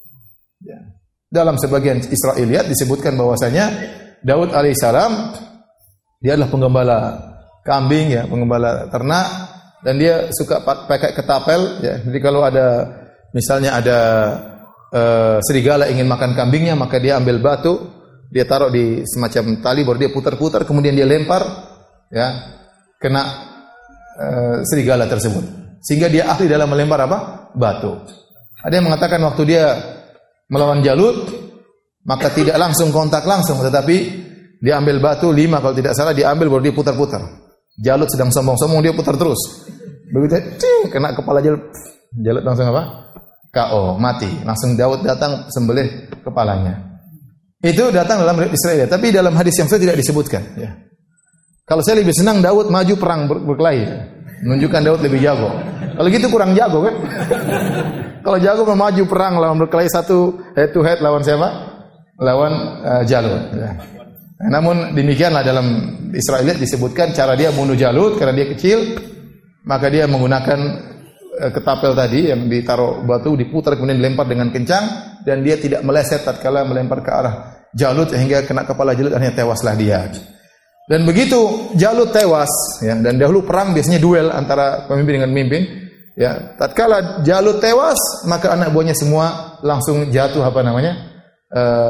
Dalam sebagian Israiliyat disebutkan bahwasanya Daud alaihissalam dia adalah penggembala kambing, ya, penggembala ternak, dan dia suka pakai ketapel, ya. Jadi kalau ada misalnya ada uh, serigala ingin makan kambingnya, maka dia ambil batu, dia taruh di semacam tali, baru dia putar-putar, kemudian dia lempar, ya, kena uh, serigala tersebut. Sehingga dia ahli dalam melempar apa? Batu. Ada yang mengatakan waktu dia melawan Jalut, maka tidak langsung kontak langsung, tetapi dia ambil batu lima kalau tidak salah, dia ambil baru dia putar-putar. Jalut sedang sombong-sombong, dia putar terus. Begitu, cing, kena kepala Jalut. Jalut langsung apa? K O, mati. Langsung Daud datang sembelih kepalanya. Itu datang dalam Israel, tapi dalam hadis yang saya tidak disebutkan. Ya. Kalau saya lebih senang Daud maju perang ber- berkelahi, menunjukkan Daud lebih jago. Kalau gitu kurang jago kan? Kalau jago maju perang lawan berkelahi satu head to head lawan siapa? Lawan uh, Jalut. Ya. Nah, namun demikianlah dalam Israiliyat disebutkan cara dia membunuh Jalut karena dia kecil, maka dia menggunakan uh, ketapel tadi yang ditaruh batu, diputar kemudian dilempar dengan kencang, dan dia tidak meleset tatkala melempar ke arah Jalut sehingga kena kepala Jalut, akhirnya tewaslah dia. Dan begitu Jalut tewas, ya, dan dahulu perang biasanya duel antara pemimpin dengan pemimpin, ya. Tatkala Jalut tewas, maka anak buahnya semua langsung jatuh apa namanya?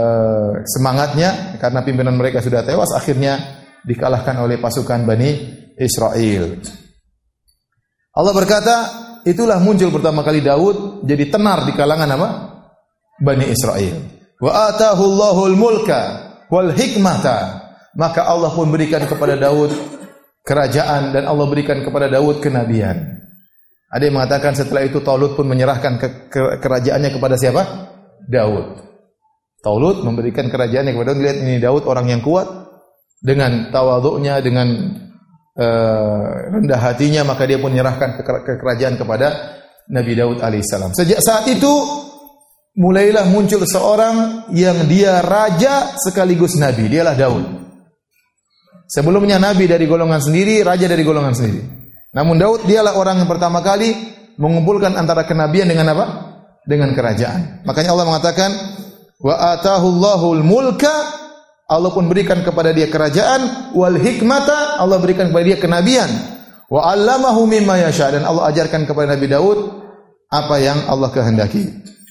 Uh, semangatnya karena pimpinan mereka sudah tewas, akhirnya dikalahkan oleh pasukan Bani Israel. Allah berkata, itulah muncul pertama kali Daud jadi tenar di kalangan apa? Bani Israel. Wa atahu Allahul mulka wal hikmata. Maka Allah pun berikan kepada Daud kerajaan dan Allah berikan kepada Daud kenabian. Ada yang mengatakan setelah itu Talut pun menyerahkan ke, ke, kerajaannya kepada siapa? Daud. Talut memberikan kerajaannya kepada Daud. Lihat ini Daud orang yang kuat dengan tawadhu'nya, dengan uh, rendah hatinya, maka dia pun menyerahkan ke, ke kerajaan kepada Nabi Daud alaihissalam. Sejak saat itu mulailah muncul seorang yang dia raja sekaligus nabi, dialah Daud. Sebelumnya nabi dari golongan sendiri, raja dari golongan sendiri. Namun Daud dialah orang yang pertama kali mengumpulkan antara kenabian dengan apa? Dengan kerajaan. Makanya Allah mengatakan, wa atahu Allahul mulka, Allah pun berikan kepada dia kerajaan, wal hikmata, Allah berikan kepada dia kenabian, wa 'allamahu mimma yasha, dan Allah ajarkan kepada Nabi Daud apa yang Allah kehendaki.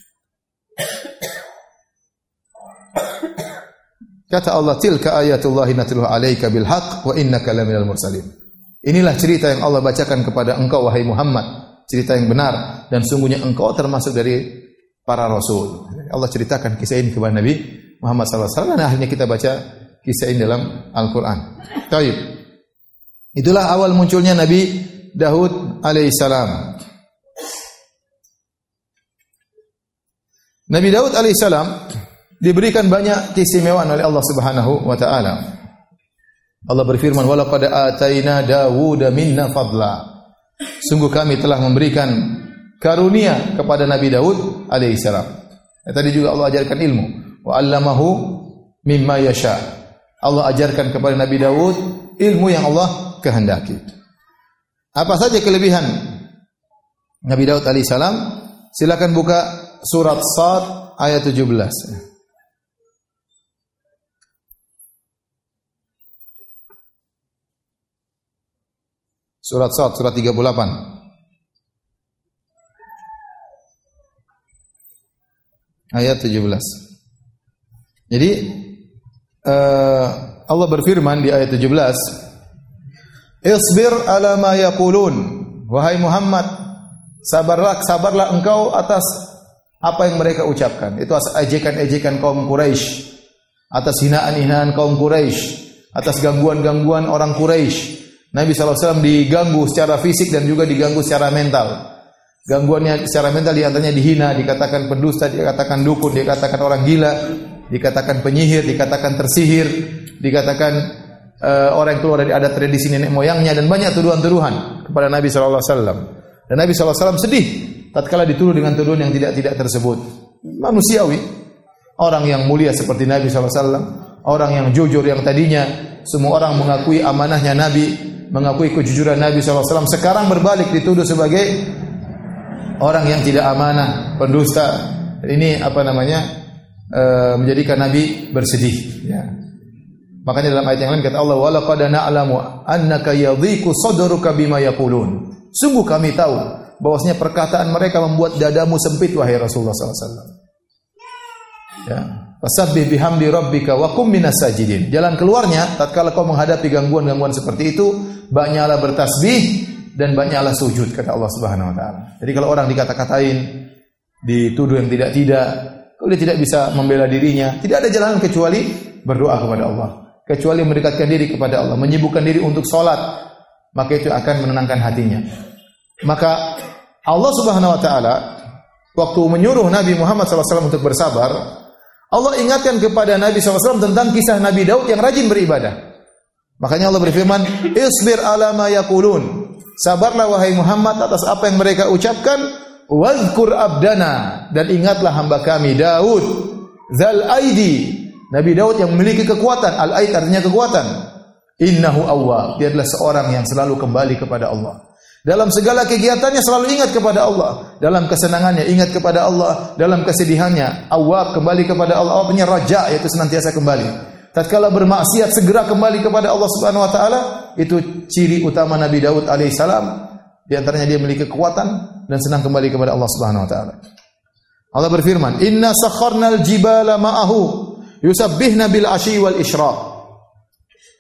Kata Allah, tilka ayatullahi natluha 'alaika bil haqq wa innaka laminal mursalin. Inilah cerita yang Allah bacakan kepada engkau wahai Muhammad, cerita yang benar dan sungguhnya engkau termasuk dari para rasul. Allah ceritakan kisah ini kepada Nabi Muhammad sallallahu alaihi wasallam dan akhirnya kita baca kisah ini dalam Al-Qur'an. Baik. Itulah awal munculnya Nabi Daud alaihissalam. Nabi Daud alaihissalam diberikan banyak keistimewaan oleh Allah Subhanahu wa taala. Allah berfirman, "Wa laqad ataina Dawuda minna fadla." Sungguh kami telah memberikan karunia kepada Nabi Daud alaihissalam. Ya, tadi juga Allah ajarkan ilmu. Wa 'allamahu mimma yasha. Allah ajarkan kepada Nabi Daud ilmu yang Allah kehendaki. Apa saja kelebihan Nabi Daud alaihissalam? Silakan buka surat Shad ayat tujuh belas. Surat Shad surat tiga puluh delapan. Ayat tujuh belas. Jadi uh, Allah berfirman di ayat tujuh belas, "Isbir ala ma yaqulun." Wahai Muhammad, sabarlah sabarlah engkau atas apa yang mereka ucapkan. Itu atas ejekan-ejekan kaum Quraisy, atas hinaan-hinaan kaum Quraisy, atas gangguan-gangguan orang Quraisy. Nabi sallallahu alaihi wasallam diganggu secara fisik dan juga diganggu secara mental. Gangguannya secara mental diantaranya dihina, dikatakan pendusta, dikatakan dukun, dikatakan orang gila, dikatakan penyihir, dikatakan tersihir, dikatakan uh, orang yang keluar dari adat tradisi nenek moyangnya, dan banyak tuduhan-tuduhan kepada Nabi sallallahu alaihi wasallam. Dan Nabi sallallahu alaihi wasallam sedih tatkala dituduh dengan tuduhan yang tidak-tidak tersebut. Manusiawi. Orang yang mulia seperti Nabi sallallahu alaihi wasallam, orang yang jujur yang tadinya semua orang mengakui amanahnya Nabi, mengakui kejujuran Nabi sallallahu alaihi wasallam, sekarang berbalik dituduh sebagai orang yang tidak amanah, pendusta. Ini apa namanya? E, menjadikan Nabi bersedih. Ya. Makanya dalam ayat yang lain kata Allah, "Wa laqad na'lamu annaka yadhiqu sadruka bima yaqulun." Sungguh kami tahu bahwasanya perkataan mereka membuat dadamu sempit wahai Rasulullah sallallahu alaihi wasallam. Ya. Fasabbih bihamdi rabbika wa kum minas sajidin. Jalan keluarnya tatkala kau menghadapi gangguan-gangguan seperti itu, banyaklah bertasbih dan banyaklah sujud, kata Allah Subhanahu wa taala. Jadi kalau orang dikata-katain, dituduh yang tidak-tidak, kalau dia tidak bisa membela dirinya, tidak ada jalan kecuali berdoa kepada Allah, kecuali mendekatkan diri kepada Allah, menyibukkan diri untuk salat, maka itu akan menenangkan hatinya. Maka Allah Subhanahu wa taala waktu menyuruh Nabi Muhammad sallallahu alaihi wasallam untuk bersabar, Allah ingatkan kepada Nabi sallallahu alaihi wasallam tentang kisah Nabi Daud yang rajin beribadah. Makanya Allah berfirman, "Isbir ala ma yaqulun." Sabarlah wahai Muhammad atas apa yang mereka ucapkan, wazkur abdana, dan ingatlah hamba kami Daud, zal aidi, Nabi Daud yang memiliki kekuatan. Al aid artinya kekuatan. Innahu awwab, dia adalah seorang yang selalu kembali kepada Allah. Dalam segala kegiatannya selalu ingat kepada Allah. Dalam kesenangannya ingat kepada Allah, dalam kesedihannya awwab, kembali kepada Allah. Allah punya raja, yaitu senantiasa kembali. Tatkala bermaksiat segera kembali kepada Allah Subhanahu wa taala. Itu ciri utama Nabi Daud alaihissalam. Di antaranya dia memiliki kekuatan dan senang kembali kepada Allah Subhanahu wa taala. Allah berfirman, "Inna sakharnal jibala ma'ahu yusabbihna bil asyi wal isyraq."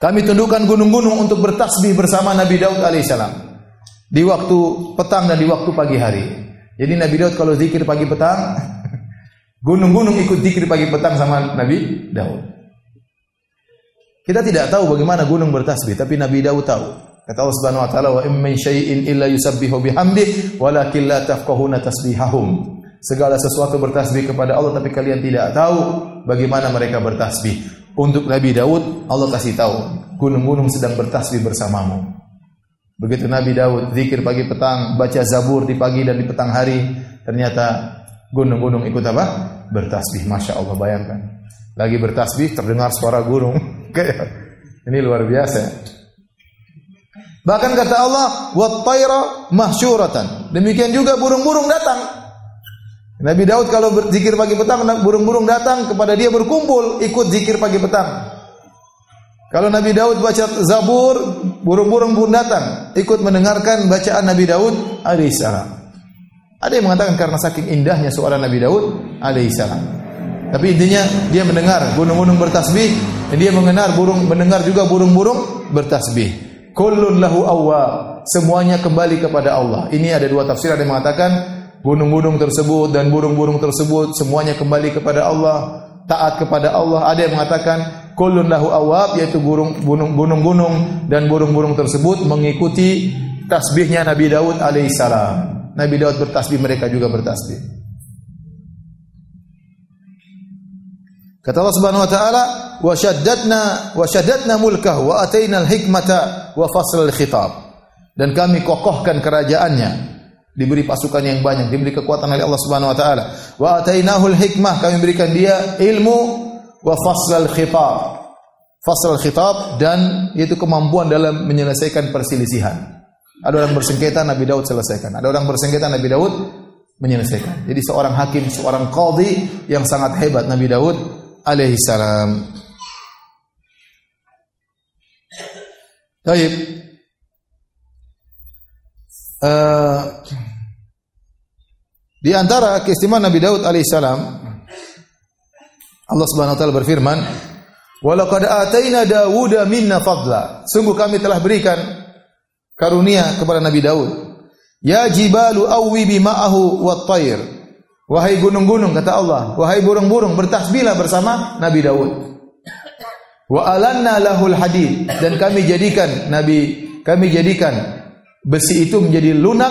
Kami tundukkan gunung-gunung untuk bertasbih bersama Nabi Daud alaihissalam di waktu petang dan di waktu pagi hari. Jadi Nabi Daud kalau zikir pagi petang, gunung-gunung ikut zikir pagi petang sama Nabi Daud. Kita tidak tahu bagaimana gunung bertasbih, tapi Nabi Daud tahu. Kata Allah Subhanahu wa taala, "Wa in min syai'in illa yusabbihu bihamdi, walakin la tafqahuna tasbihahum." Segala sesuatu bertasbih kepada Allah, tapi kalian tidak tahu bagaimana mereka bertasbih. Untuk Nabi Daud, Allah kasih tahu, gunung-gunung sedang bertasbih bersamamu. Begitu Nabi Daud zikir pagi petang, baca Zabur di pagi dan di petang hari, ternyata gunung-gunung ikut apa? Bertasbih. Masya Allah, bayangkan. Lagi bertasbih terdengar suara gunung. Ini luar biasa. Bahkan kata Allah, "Wat-tayra mahsyuratan." Demikian juga burung-burung datang. Nabi Daud kalau berzikir pagi petang, burung-burung datang kepada dia berkumpul, ikut zikir pagi petang. Kalau Nabi Daud baca Zabur, burung-burung pun datang, ikut mendengarkan bacaan Nabi Daud alaihissalam. Ada yang mengatakan karena saking indahnya suara Nabi Daud alaihissalam. Tapi intinya dia mendengar gunung-gunung bertasbih, dan dia mendengar burung mendengar juga burung-burung bertasbih. Kullun lahu awwab, semuanya kembali kepada Allah. Ini ada dua tafsir, ada yang mengatakan gunung-gunung tersebut dan burung-burung tersebut semuanya kembali kepada Allah, taat kepada Allah. Ada yang mengatakan kullun lahu awwab, yaitu gunung-gunung dan burung-burung tersebut mengikuti tasbihnya Nabi Daud alaihissalam. Nabi Daud bertasbih, mereka juga bertasbih. Kata Allah Subhanahu wa taala, "Wa syaddadna wa syaddadna mulkahu wa atainal hikmata wa faslal khitab." Dan kami kokohkan kerajaannya, diberi pasukan yang banyak, diberi kekuatan oleh Allah Subhanahu wa taala. Wa atainahul hikmah, kami berikan dia ilmu, wa faslal khitab. Faslal khitab, dan yaitu kemampuan dalam menyelesaikan perselisihan. Ada orang bersengketa, Nabi Daud selesaikan. Ada orang bersengketa, Nabi Daud menyelesaikan. Jadi seorang hakim, seorang qadhi yang sangat hebat Nabi Daud alaihi salam. Baik. Uh, di antara keistimewaan Nabi Daud alaihissalam, Allah Subhanahu wa taala berfirman, "Wa laqad ataina Dawuda minna fadla." Sungguh kami telah berikan karunia kepada Nabi Daud. "Ya jibalu awwi bima'ahu wat-tayr." Wahai gunung-gunung, kata Allah, wahai burung-burung, bertasbihlah bersama Nabi Daud. "Wa alanna lahul hadid." Dan kami jadikan Nabi kami jadikan besi itu menjadi lunak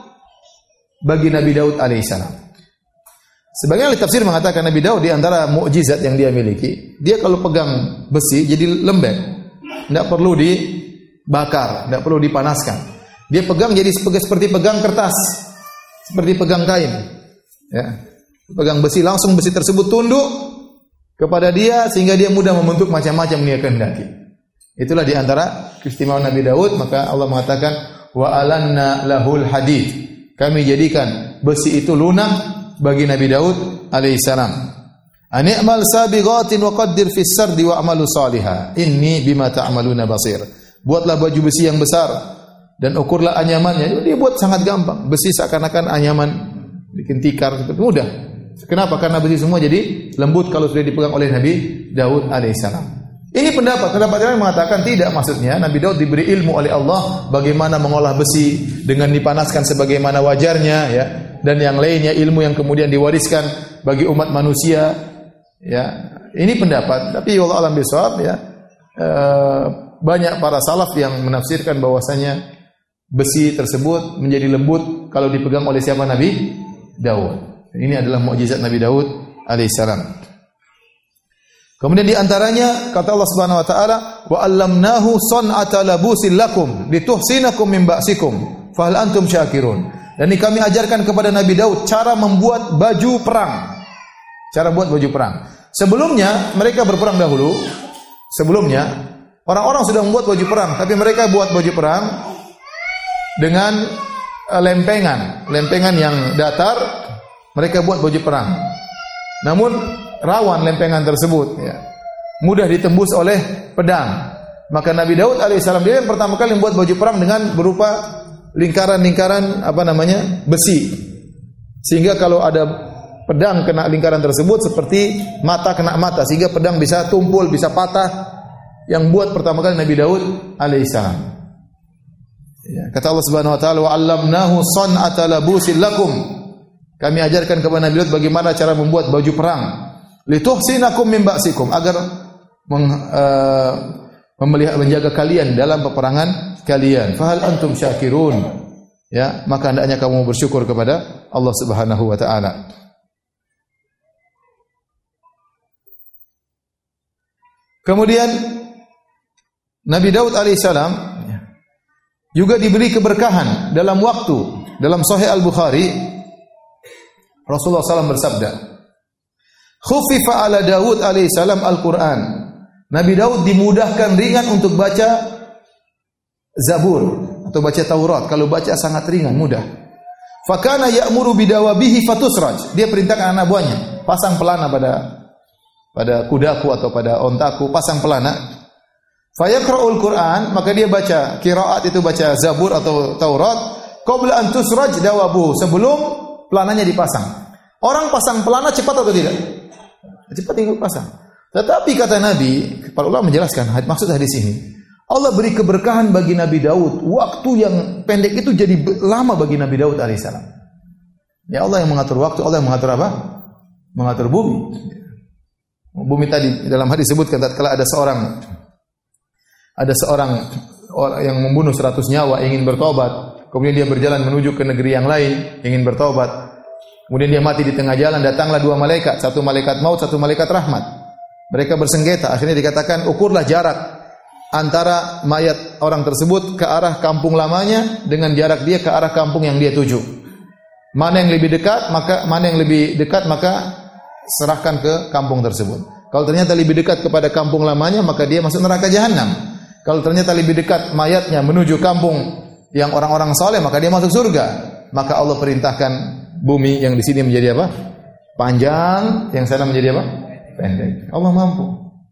bagi Nabi Daud alaihissalam. Sebagian ahli tafsir mengatakan Nabi Daud di antara mukjizat yang dia miliki, dia kalau pegang besi jadi lembek, tidak perlu dibakar, tidak perlu dipanaskan. Dia pegang jadi seperti pegang kertas, seperti pegang kain. Ya. Pegang besi, langsung besi tersebut tunduk kepada dia sehingga dia mudah membentuk macam-macam yang dia kehendaki. Itulah di antara keistimewaan Nabi Daud, maka Allah mengatakan wa alanna lahul hadid. Kami jadikan besi itu lunak bagi Nabi Daud alaihissalam. Ani'mal sabighatin wa qaddir fis sardi wa amalu salihah. Inni bima ta'maluna basir. Buatlah baju besi yang besar dan ukurlah anyamannya. Dia buat sangat gampang. Besi seakan-akan anyaman, bikin tikar seperti mudah. Kenapa? Karena besi semua jadi lembut kalau sudah dipegang oleh Nabi Daud alaihissalam. Ini pendapat, pendapat yang mengatakan tidak, maksudnya Nabi Daud diberi ilmu oleh Allah bagaimana mengolah besi dengan dipanaskan sebagaimana wajarnya, ya, dan yang lainnya ilmu yang kemudian diwariskan bagi umat manusia, ya. Ini pendapat, tapi wallahu a'lam bishawab, ya. E, banyak para salaf yang menafsirkan bahwasanya besi tersebut menjadi lembut kalau dipegang oleh siapa? Nabi Daud. Ini adalah mukjizat Nabi Daud alaihissalam. Kemudian di antaranya kata Allah Subhanahu wa taala, "Wa 'allamnahu san'ata labusin lakum lituhsinakum min ba'sikum fa hal antum syakirun." Dan ini kami ajarkan kepada Nabi Daud cara membuat baju perang. Cara buat baju perang. Sebelumnya mereka berperang dahulu. Sebelumnya orang-orang sudah membuat baju perang, tapi mereka buat baju perang dengan lempengan, lempengan yang datar. Mereka buat baju perang. Namun rawan lempengan tersebut, ya, mudah ditembus oleh pedang. Maka Nabi Daud alaihissalam dia yang pertama kali membuat baju perang dengan berupa lingkaran-lingkaran apa namanya besi, sehingga kalau ada pedang kena lingkaran tersebut seperti mata kena mata, sehingga pedang bisa tumpul, bisa patah, yang buat pertama kali Nabi Daud alaihissalam. Ya, kata Allah Subhanahu wa taala, "Wa 'allamnahu san'ata labusin lakum." Kami ajarkan kepada Nabi Daud bagaimana cara membuat baju perang. Lituhsinakum min ba'sikum, agar meng, uh, memelihara menjaga kalian dalam peperangan kalian. Fahal antum syakirun? Ya, maka hendaknya kamu bersyukur kepada Allah Subhanahu wa taala. Kemudian Nabi Daud alaihissalam juga diberi keberkahan dalam waktu. Dalam Sahih Al-Bukhari, Rasulullah shallallahu alaihi wasallam bersabda, "Khuffifa ala Daud alaihissalam Al-Quran." Nabi Daud dimudahkan ringan untuk baca Zabur atau baca Taurat. Kalau baca sangat ringan, mudah. Fakana ya'muru bidawabihi fatusraj. Dia perintahkan anak buahnya, pasang pelana pada pada kudaku atau pada ontaku, pasang pelana. Fayaqra'ul Qur'an, maka dia baca qiraat itu baca Zabur atau Taurat, qabla an tusraj dawabu, sebelum pelananya dipasang. Orang pasang pelana cepat atau tidak? Cepat tinggal pasang. Tetapi kata Nabi, para ulama menjelaskan maksud hadis ini, Allah beri keberkahan bagi Nabi Daud. Waktu yang pendek itu jadi lama bagi Nabi Daud alaihissalam. Ya, Allah yang mengatur waktu, Allah yang mengatur apa? Mengatur bumi. Bumi tadi dalam hadis disebutkan tatkala ada seorang ada seorang orang yang membunuh seratus nyawa ingin bertobat, kemudian dia berjalan menuju ke negeri yang lain ingin bertobat. Kemudian dia mati di tengah jalan, datanglah dua malaikat, satu malaikat maut, satu malaikat rahmat. Mereka bersengketa, akhirnya dikatakan ukurlah jarak antara mayat orang tersebut ke arah kampung lamanya dengan jarak dia ke arah kampung yang dia tuju. Mana yang lebih dekat, maka mana yang lebih dekat maka serahkan ke kampung tersebut. Kalau ternyata lebih dekat kepada kampung lamanya, maka dia masuk neraka jahanam. Kalau ternyata lebih dekat mayatnya menuju kampung yang orang-orang saleh, maka dia masuk surga. Maka Allah perintahkan bumi yang di sini menjadi apa? Panjang, yang sana menjadi apa? Pendek. Allah mampu.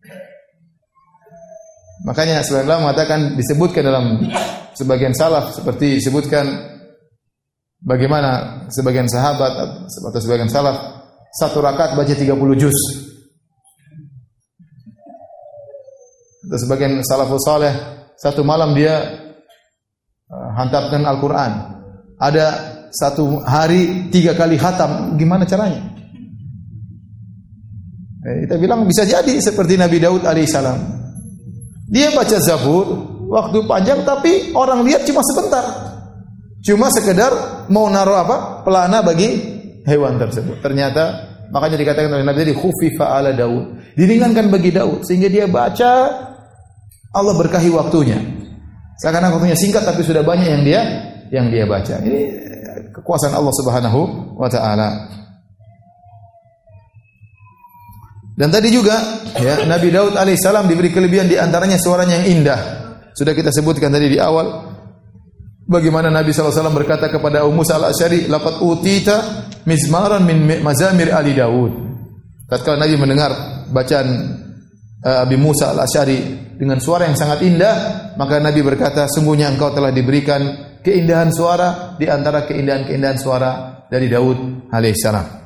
Makanya sebagian ulama mengatakan disebutkan dalam sebagian salaf seperti disebutkan bagaimana sebagian sahabat atau sebagian salaf satu rakaat baca tiga puluh juz. Atau sebagian salafus saleh satu malam dia uh, hantamkan Al-Quran. Ada satu hari tiga kali khatam. Gimana caranya? Eh, kita bilang bisa jadi seperti Nabi Daud alaihissalam. Dia baca Zabur waktu panjang, tapi orang lihat cuma sebentar. Cuma sekedar mau naruh apa? Pelana bagi hewan tersebut. Ternyata makanya dikatakan oleh Nabi tadi khufifa ala Daud. Diringankan bagi Daud sehingga dia baca, Allah berkahi waktunya. Seakan-akan waktunya singkat tapi sudah banyak yang dia yang dia baca. Ini kekuasaan Allah Subhanahu wa taala. Dan tadi juga ya, Nabi Daud alaihissalam diberi kelebihan di antaranya suaranya yang indah. Sudah kita sebutkan tadi di awal bagaimana Nabi sallallahu alaihi wasallam berkata kepada Abu Musa al-Asy'ari, "Laqad utita mizmaran min mazamir ali Daud." Tatkala Nabi mendengar bacaan uh, Abi Musa al-Asy'ari dengan suara yang sangat indah, maka Nabi berkata, "Sungguhnya engkau telah diberikan keindahan suara di antara keindahan-keindahan suara dari Daud alaihissalam."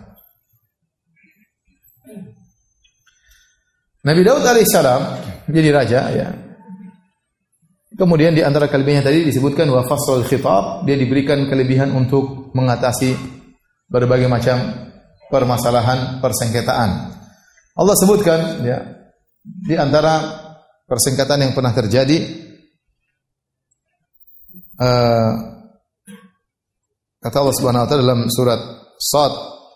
Nabi Daud alaihissalam jadi raja ya. Kemudian di antara kelebihannya tadi disebutkan wa fasrul khitab, dia diberikan kelebihan untuk mengatasi berbagai macam permasalahan persengketaan. Allah sebutkan ya, di antara persengketaan yang pernah terjadi uh, kata Allah Subhanahu wa taala dalam surat Shad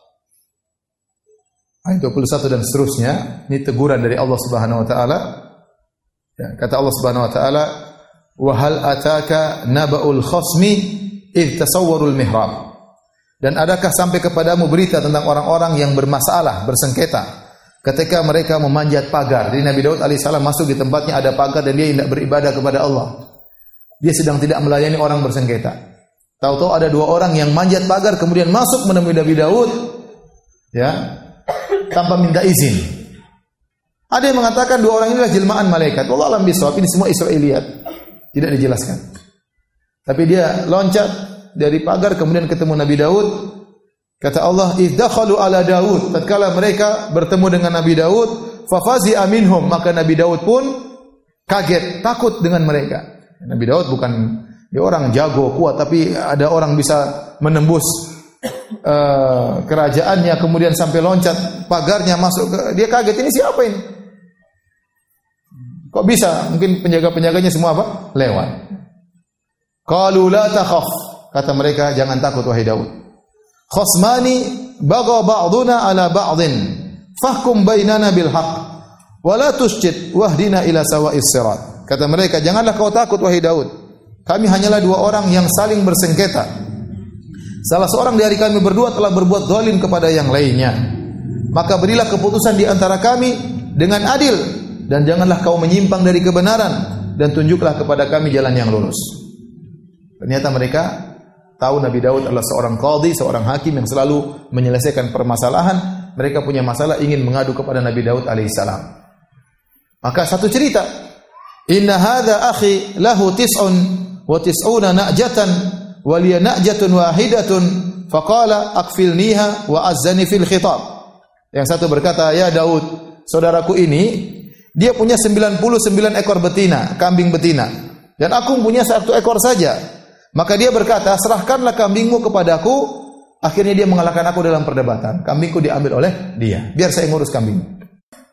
ayat dua puluh satu dan seterusnya, ini teguran dari Allah Subhanahu wa taala. Ya, kata Allah Subhanahu wa taala, "Wa hal ataka naba'ul khasmi id tasawwarul mihrab." Dan adakah sampai kepadamu berita tentang orang-orang yang bermasalah, bersengketa ketika mereka memanjat pagar. Jadi Nabi Daud alaihissalam masuk di tempatnya ada pagar dan dia hendak beribadah kepada Allah. Dia sedang tidak melayani orang bersengketa. Tahu-tahu ada dua orang yang manjat pagar kemudian masuk menemui Nabi Daud ya, tanpa minta izin. Ada yang mengatakan dua orang inilah jelmaan malaikat. Wallahu a'lam bishawab, ini semua Israiliyat, tidak dijelaskan. Tapi dia loncat dari pagar kemudian ketemu Nabi Daud. Kata Allah, "Izdakhalu ala Daud." Tatkala mereka bertemu dengan Nabi Daud, fa fazi'a minhum, maka Nabi Daud pun kaget, takut dengan mereka. Nabi Daud bukan dia orang jago, kuat, tapi ada orang bisa menembus uh, kerajaannya, kemudian sampai loncat pagarnya masuk ke, dia kaget, ini siapa ini? Kok bisa? Mungkin penjaga-penjaganya semua apa? Lewat. Qalu la takhaf, kata mereka, jangan takut wahai Daud. Khasmani bagha ba'duna ala ba'din fahkum bainana bil haqq wa la tushjid wahdina ila sawa'is sirat. Kata mereka, janganlah kau takut wahai Daud. Kami hanyalah dua orang yang saling bersengketa. Salah seorang dari kami berdua telah berbuat zalim kepada yang lainnya. Maka berilah keputusan di antara kami dengan adil, dan janganlah kau menyimpang dari kebenaran, dan tunjuklah kepada kami jalan yang lurus. Ternyata mereka tahu Nabi Daud adalah seorang qadhi, seorang hakim yang selalu menyelesaikan permasalahan. Mereka punya masalah, ingin mengadu kepada Nabi Daud alaihissalam. Maka satu cerita, inna hadza akhi lahu tis'un wa tis'una na'jatan wa liya na'jatun wahidatun faqala akfilniha wa azzani fil khitab. Yang satu berkata, ya Daud, saudaraku ini dia punya sembilan puluh sembilan ekor betina, kambing betina, dan aku punya satu ekor saja. Maka dia berkata, serahkanlah kambingmu kepadaku. Akhirnya dia mengalahkan aku dalam perdebatan. Kambingku diambil oleh dia. Biar saya ngurus kambingmu.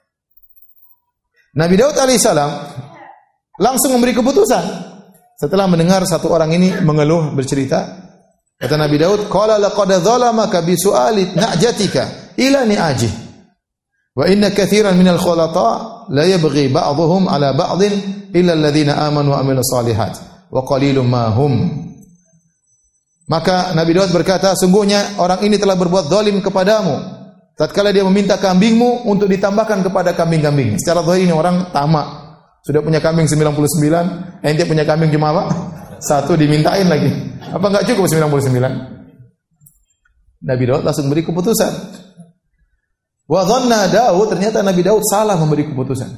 Nabi Daud alaihissalam langsung memberi keputusan. Setelah mendengar satu orang ini mengeluh, bercerita, kata Nabi Daud, qala laqad zalamaka bi su'ali na'jatika ila ni'ajih. Wa inna katsiran minal khulata la yabghi ba'dhum ala ba'dhin illa alladhina amanu wa amilus shalihat wa qalilum ma hum. Maka Nabi Daud berkata, sungguhnya orang ini telah berbuat zalim kepadamu tatkala dia meminta kambingmu untuk ditambahkan kepada kambing-kambing. Secara zahir ini orang tamak. Sudah punya kambing sembilan puluh sembilan, ente punya kambing cuma apa? Satu, dimintain lagi. Apa enggak cukup sembilan puluh sembilan? Nabi Daud langsung beri keputusan. Wa dhanna Daud, ternyata Nabi Daud salah memberi keputusan.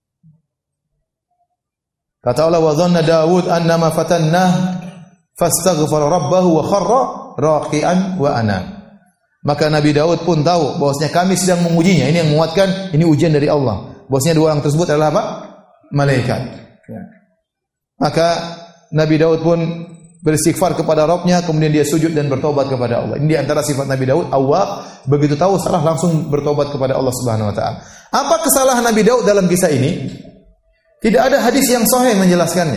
Kata Allah, wa dhanna Daud annama fatannah fastaghfara rabbahu wa kharra raqian wa ana. Maka Nabi Daud pun tahu bahwasanya kami sedang mengujinya. Ini yang menguatkan, ini ujian dari Allah. Bahwasanya dua orang tersebut adalah apa? Malaikat. Ya. Maka Nabi Daud pun beristighfar kepada Rabbnya, kemudian dia sujud dan bertobat kepada Allah. Ini di antara sifat Nabi Daud, awwab, begitu tahu salah langsung bertobat kepada Allah Subhanahu wa taala. Apa kesalahan Nabi Daud dalam kisah ini? Tidak ada hadis yang sahih menjelaskannya.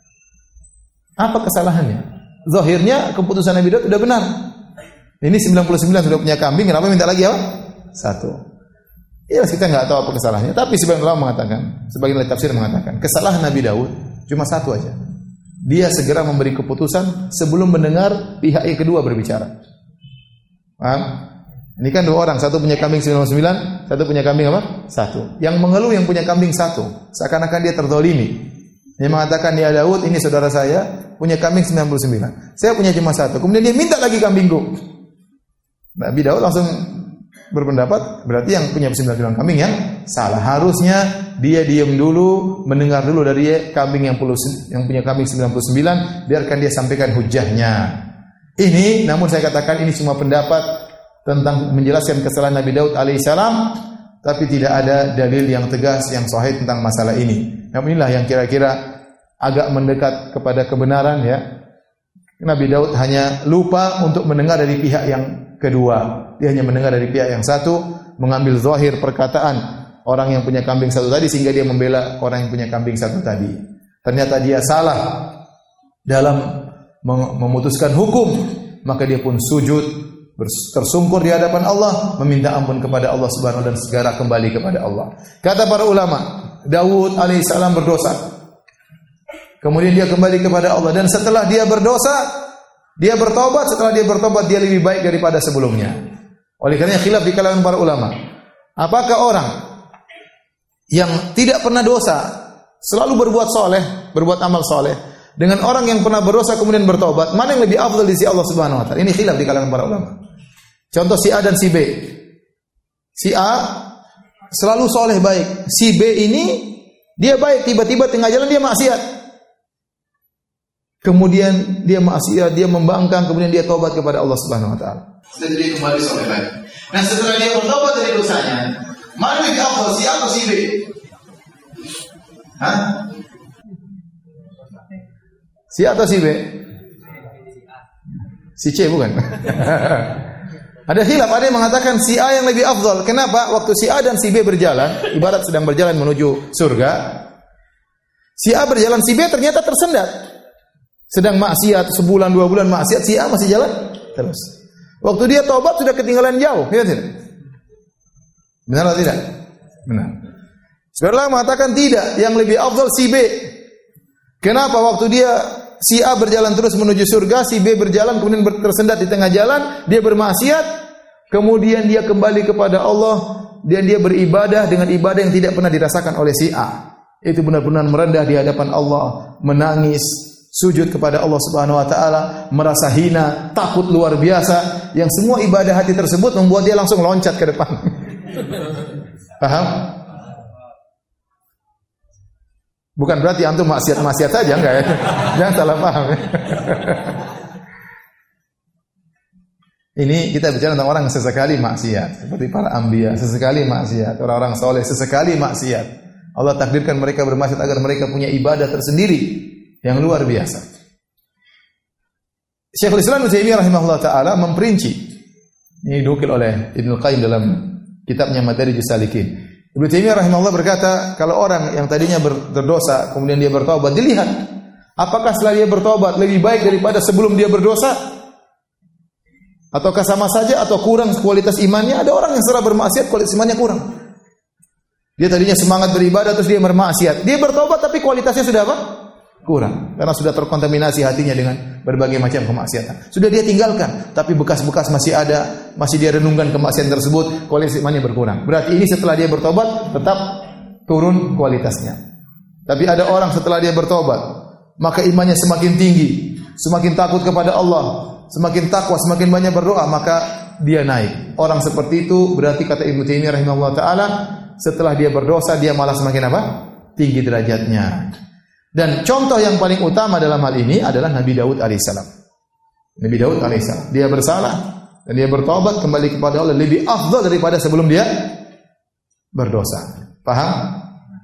Apa kesalahannya? Zahirnya keputusan Nabi Daud sudah benar. Ini sembilan puluh sembilan sudah punya kambing, kenapa minta lagi apa? Satu. Ya, kita enggak tahu apa kesalahannya, tapi sebagian ulama mengatakan, sebagian tafsir mengatakan, kesalahan Nabi Daud cuma satu aja. Dia segera memberi keputusan sebelum mendengar pihak yang kedua berbicara. Paham? Ini kan dua orang, satu punya kambing sembilan puluh sembilan, satu punya kambing apa? Satu. Yang mengeluh yang punya kambing satu, seakan-akan dia terzalimi. Dia mengatakan, ya Daud, ini saudara saya punya kambing sembilan puluh sembilan. Saya punya cuma satu. Kemudian dia minta lagi kambingku. Nabi Daud langsung berpendapat, berarti yang punya sembilan puluh sembilan kambing yang salah. Harusnya dia diam dulu, mendengar dulu dari kambing yang, puluh, yang punya kambing sembilan puluh sembilan, biarkan dia sampaikan hujahnya. Ini, namun saya katakan ini semua pendapat tentang menjelaskan kesalahan Nabi Daud alaihissalam, tapi tidak ada dalil yang tegas, yang sahih tentang masalah ini. Namun inilah yang kira-kira agak mendekat kepada kebenaran, ya. Nabi Daud hanya lupa untuk mendengar dari pihak yang kedua. Dia hanya mendengar dari pihak yang satu, mengambil zahir perkataan orang yang punya kambing satu tadi, sehingga dia membela orang yang punya kambing satu tadi. Ternyata dia salah dalam memutuskan hukum, maka dia pun sujud, tersungkur di hadapan Allah, meminta ampun kepada Allah Subhanahu wa taala dan segera kembali kepada Allah. Kata para ulama, Daud alaihissalam berdosa. Kemudian dia kembali kepada Allah, dan setelah dia berdosa, dia bertobat. Setelah dia bertobat, dia lebih baik daripada sebelumnya. Oleh karenanya khilaf di kalangan para ulama. Apakah orang yang tidak pernah dosa selalu berbuat soleh, berbuat amal soleh, dengan orang yang pernah berdosa kemudian bertobat, mana yang lebih afdal di sisi Allah Subhanahu wa taala? Ini khilaf di kalangan para ulama. Contoh si A dan si B. Si A selalu soleh baik. Si B ini dia baik, tiba-tiba tengah jalan dia maksiat. Kemudian dia maksiat, dia membangkang, kemudian dia tobat kepada Allah Subhanahu wa taala. Dan dia kembali soleh lagi. Nah, setelah dia bertobat dari dosanya, mana lebih afdal, si A atau si B? Hah? Si A atau si B? Si C bukan? Ada khilaf, ada yang mengatakan si A yang lebih afdal. Kenapa? Waktu si A dan si B berjalan, ibarat sedang berjalan menuju surga. Si A berjalan, si B ternyata tersendat. Sedang maksiat sebulan dua bulan maksiat, si A masih jalan terus. Waktu dia taubat sudah ketinggalan jauh, ya tidak? Benar atau tidak? Benar. Sebenarnya mengatakan tidak, yang lebih afdal si B. Kenapa? Waktu dia si A berjalan terus menuju surga, si B berjalan kemudian tersendat di tengah jalan, dia bermaksiat, kemudian dia kembali kepada Allah dan dia beribadah dengan ibadah yang tidak pernah dirasakan oleh si A. Itu benar-benar merendah di hadapan Allah, menangis, sujud kepada Allah Subhanahu wa taala, merasa hina, takut luar biasa, yang semua ibadah hati tersebut membuat dia langsung loncat ke depan. Paham? Bukan berarti antum maksiat-maksiat saja, enggak ya? Jangan salah paham ya. Ini kita bicara tentang orang yang sesekali maksiat, seperti para anbiya, sesekali maksiat, orang-orang soleh sesekali maksiat. Allah takdirkan mereka bermaksiat agar mereka punya ibadah tersendiri yang luar biasa. Syekhul Islam Ibnu Taimiyah rahimahullah taala memperinci. Ini dinukil oleh Ibnu Qayyim dalam kitabnya Madarijus Salikin. Ibnu Taimiyah rahimahullah berkata, kalau orang yang tadinya berdosa kemudian dia bertobat, dilihat apakah setelah dia bertobat lebih baik daripada sebelum dia berdosa, ataukah sama saja atau kurang kualitas imannya. Ada orang yang setelah bermaksiat kualitas imannya kurang. Dia tadinya semangat beribadah terus dia bermaksiat. Dia bertobat tapi kualitasnya sudah apa? Kurang, karena sudah terkontaminasi hatinya dengan berbagai macam kemaksiatan. Sudah dia tinggalkan, tapi bekas-bekas masih ada, masih dia renungkan kemaksiatan tersebut, kualitas imannya berkurang. Berarti ini setelah dia bertobat tetap turun kualitasnya. Tapi ada orang setelah dia bertobat, maka imannya semakin tinggi, semakin takut kepada Allah, semakin takwa, semakin banyak berdoa, maka dia naik. Orang seperti itu berarti kata Ibnu Taimiyah rahimahullah taala, setelah dia berdosa dia malah semakin apa? Tinggi derajatnya. Dan contoh yang paling utama dalam hal ini adalah Nabi Daud alaihissalam. Nabi Daud alaihissalam, dia bersalah dan dia bertobat kembali kepada Allah lebih afdal daripada sebelum dia berdosa. Paham?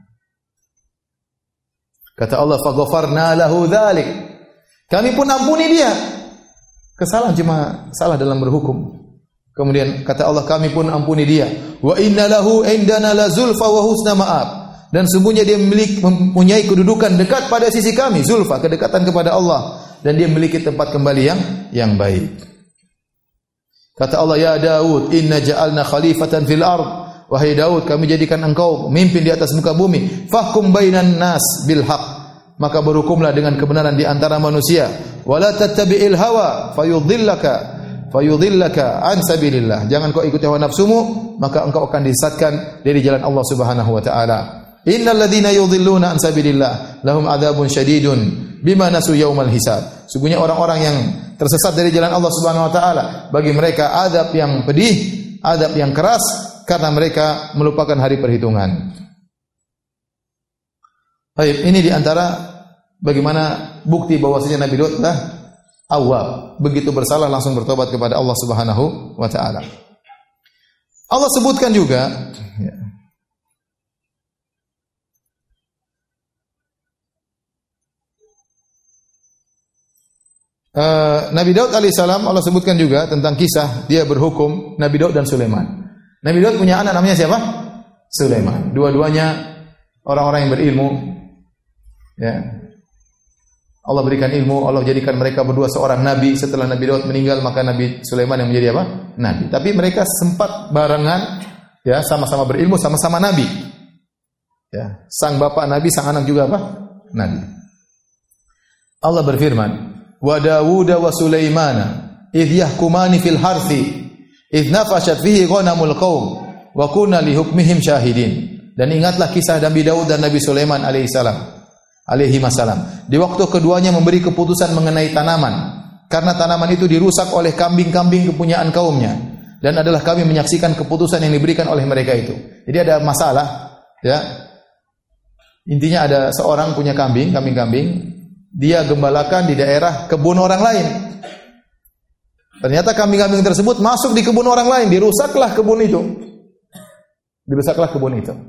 Kata Allah, "Faghfarna lahu dzalik." Kami pun ampuni dia. Kesalahan cuma salah dalam berhukum. Kemudian kata Allah, kami pun ampuni dia. Wa inna lahu indana la zulfa wa husna ma'ab. Dan sungguhnya dia memiliki, mempunyai kedudukan dekat pada sisi kami, zulfa, kedekatan kepada Allah, dan dia memiliki tempat kembali yang yang baik. Kata Allah, ya Daud, inna ja'alna khalifatan fil ard. Wahai Daud, kami jadikan engkau pemimpin di atas muka bumi. Fahkum bainan nas bil haq. Maka berhukumlah dengan kebenaran di antara manusia. Wala tattabi'il hawa fayudhillaka fayudhillaka an sabilillah. Jangan kau ikuti hawa nafsumu, maka engkau akan disesatkan dari jalan Allah Subhanahu wa taala. Innal ladzina yudhilluna an sabilillah lahum adzabun syadidun bima nasu yaumal hisab. Sungguhnya orang-orang yang tersesat dari jalan Allah Subhanahu wa taala, bagi mereka azab yang pedih, azab yang keras karena mereka melupakan hari perhitungan. Baik, ini di antara bagaimana bukti bahwasanya Nabi Daud adalah awwab, begitu bersalah langsung bertobat kepada Allah Subhanahu wa taala. Allah sebutkan juga ya, Uh, Nabi Daud alaihissalam, Allah sebutkan juga tentang kisah dia berhukum, Nabi Daud dan Sulaiman. Nabi Daud punya anak namanya siapa? Sulaiman. Dua-duanya orang-orang yang berilmu. Ya. Allah berikan ilmu, Allah jadikan mereka berdua seorang nabi. Setelah Nabi Daud meninggal, maka Nabi Sulaiman yang menjadi apa? Nabi. Tapi mereka sempat barengan, ya, sama-sama berilmu, sama-sama nabi. Ya, sang bapak nabi, sang anak juga apa? Nabi. Allah berfirman, wa Dawud wa Sulaimana idh yahkumani fil harthi idh nafashat fihi ghanamul qaum wa kunna li hukmihim syahidin. Dan ingatlah kisah Nabi Daud dan Nabi Sulaiman alaihi salam alaihi wasallam di waktu keduanya memberi keputusan mengenai tanaman, karena tanaman itu dirusak oleh kambing-kambing kepunyaan kaumnya, dan adalah kami menyaksikan keputusan yang diberikan oleh mereka itu. Jadi ada masalah, ya. Intinya ada seorang punya kambing, kambing-kambing, dia gembalakan di daerah kebun orang lain. Ternyata kambing-kambing tersebut masuk di kebun orang lain, dirusaklah kebun itu. Dirusaklah kebun itu.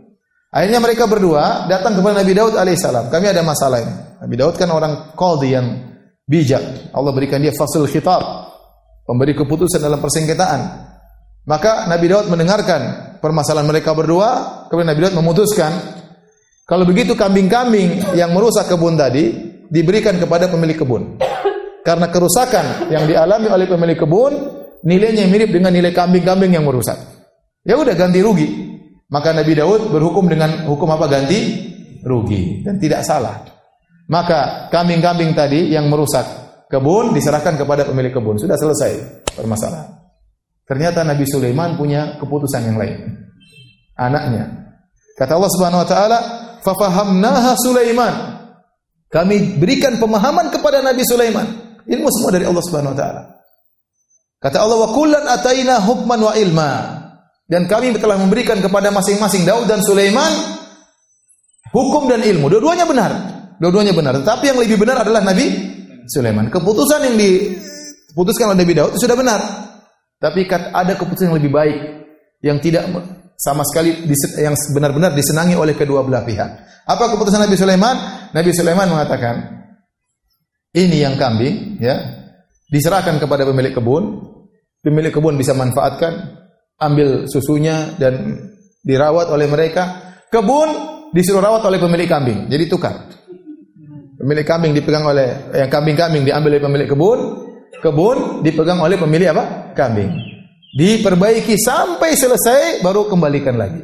Akhirnya mereka berdua datang kepada Nabi Daud alaihissalam. Kami ada masalah ini. Nabi Daud kan orang qadhi yang bijak. Allah berikan dia faslul khitab, pemberi keputusan dalam persengketaan. Maka Nabi Daud mendengarkan permasalahan mereka berdua, kemudian Nabi Daud memutuskan, kalau begitu kambing-kambing yang merusak kebun tadi diberikan kepada pemilik kebun. Karena kerusakan yang dialami oleh pemilik kebun nilainya mirip dengan nilai kambing-kambing yang merusak. Ya udah ganti rugi. Maka Nabi Daud berhukum dengan hukum apa? Ganti rugi. Dan tidak salah. Maka kambing-kambing tadi yang merusak kebun diserahkan kepada pemilik kebun. Sudah selesai permasalahan. Ternyata Nabi Sulaiman punya keputusan yang lain. Anaknya. Kata Allah Subhanahu wa taala, "Fa fahamnaha Sulaiman." Kami berikan pemahaman kepada Nabi Sulaiman. Ilmu semua dari Allah Subhanahu wa taala. Kata Allah, "Wa kullan ataina hukman wa ilma." Dan kami telah memberikan kepada masing-masing Daud dan Sulaiman hukum dan ilmu. Dua-duanya benar. Dua-duanya benar. Tetapi yang lebih benar adalah Nabi Sulaiman. Keputusan yang diputuskan oleh Nabi Daud itu sudah benar. Tapi ada keputusan yang lebih baik yang tidak sama sekali yang benar-benar disenangi oleh kedua belah pihak. Apa keputusan Nabi Sulaiman? Nabi Sulaiman mengatakan, ini yang kambing, ya, diserahkan kepada pemilik kebun. Pemilik kebun bisa manfaatkan, ambil susunya dan dirawat oleh mereka. Kebun disuruh rawat oleh pemilik kambing. Jadi tukar. Pemilik kambing dipegang oleh yang kambing-kambing diambil oleh pemilik kebun, kebun dipegang oleh pemilik apa? Kambing. Diperbaiki sampai selesai baru kembalikan lagi.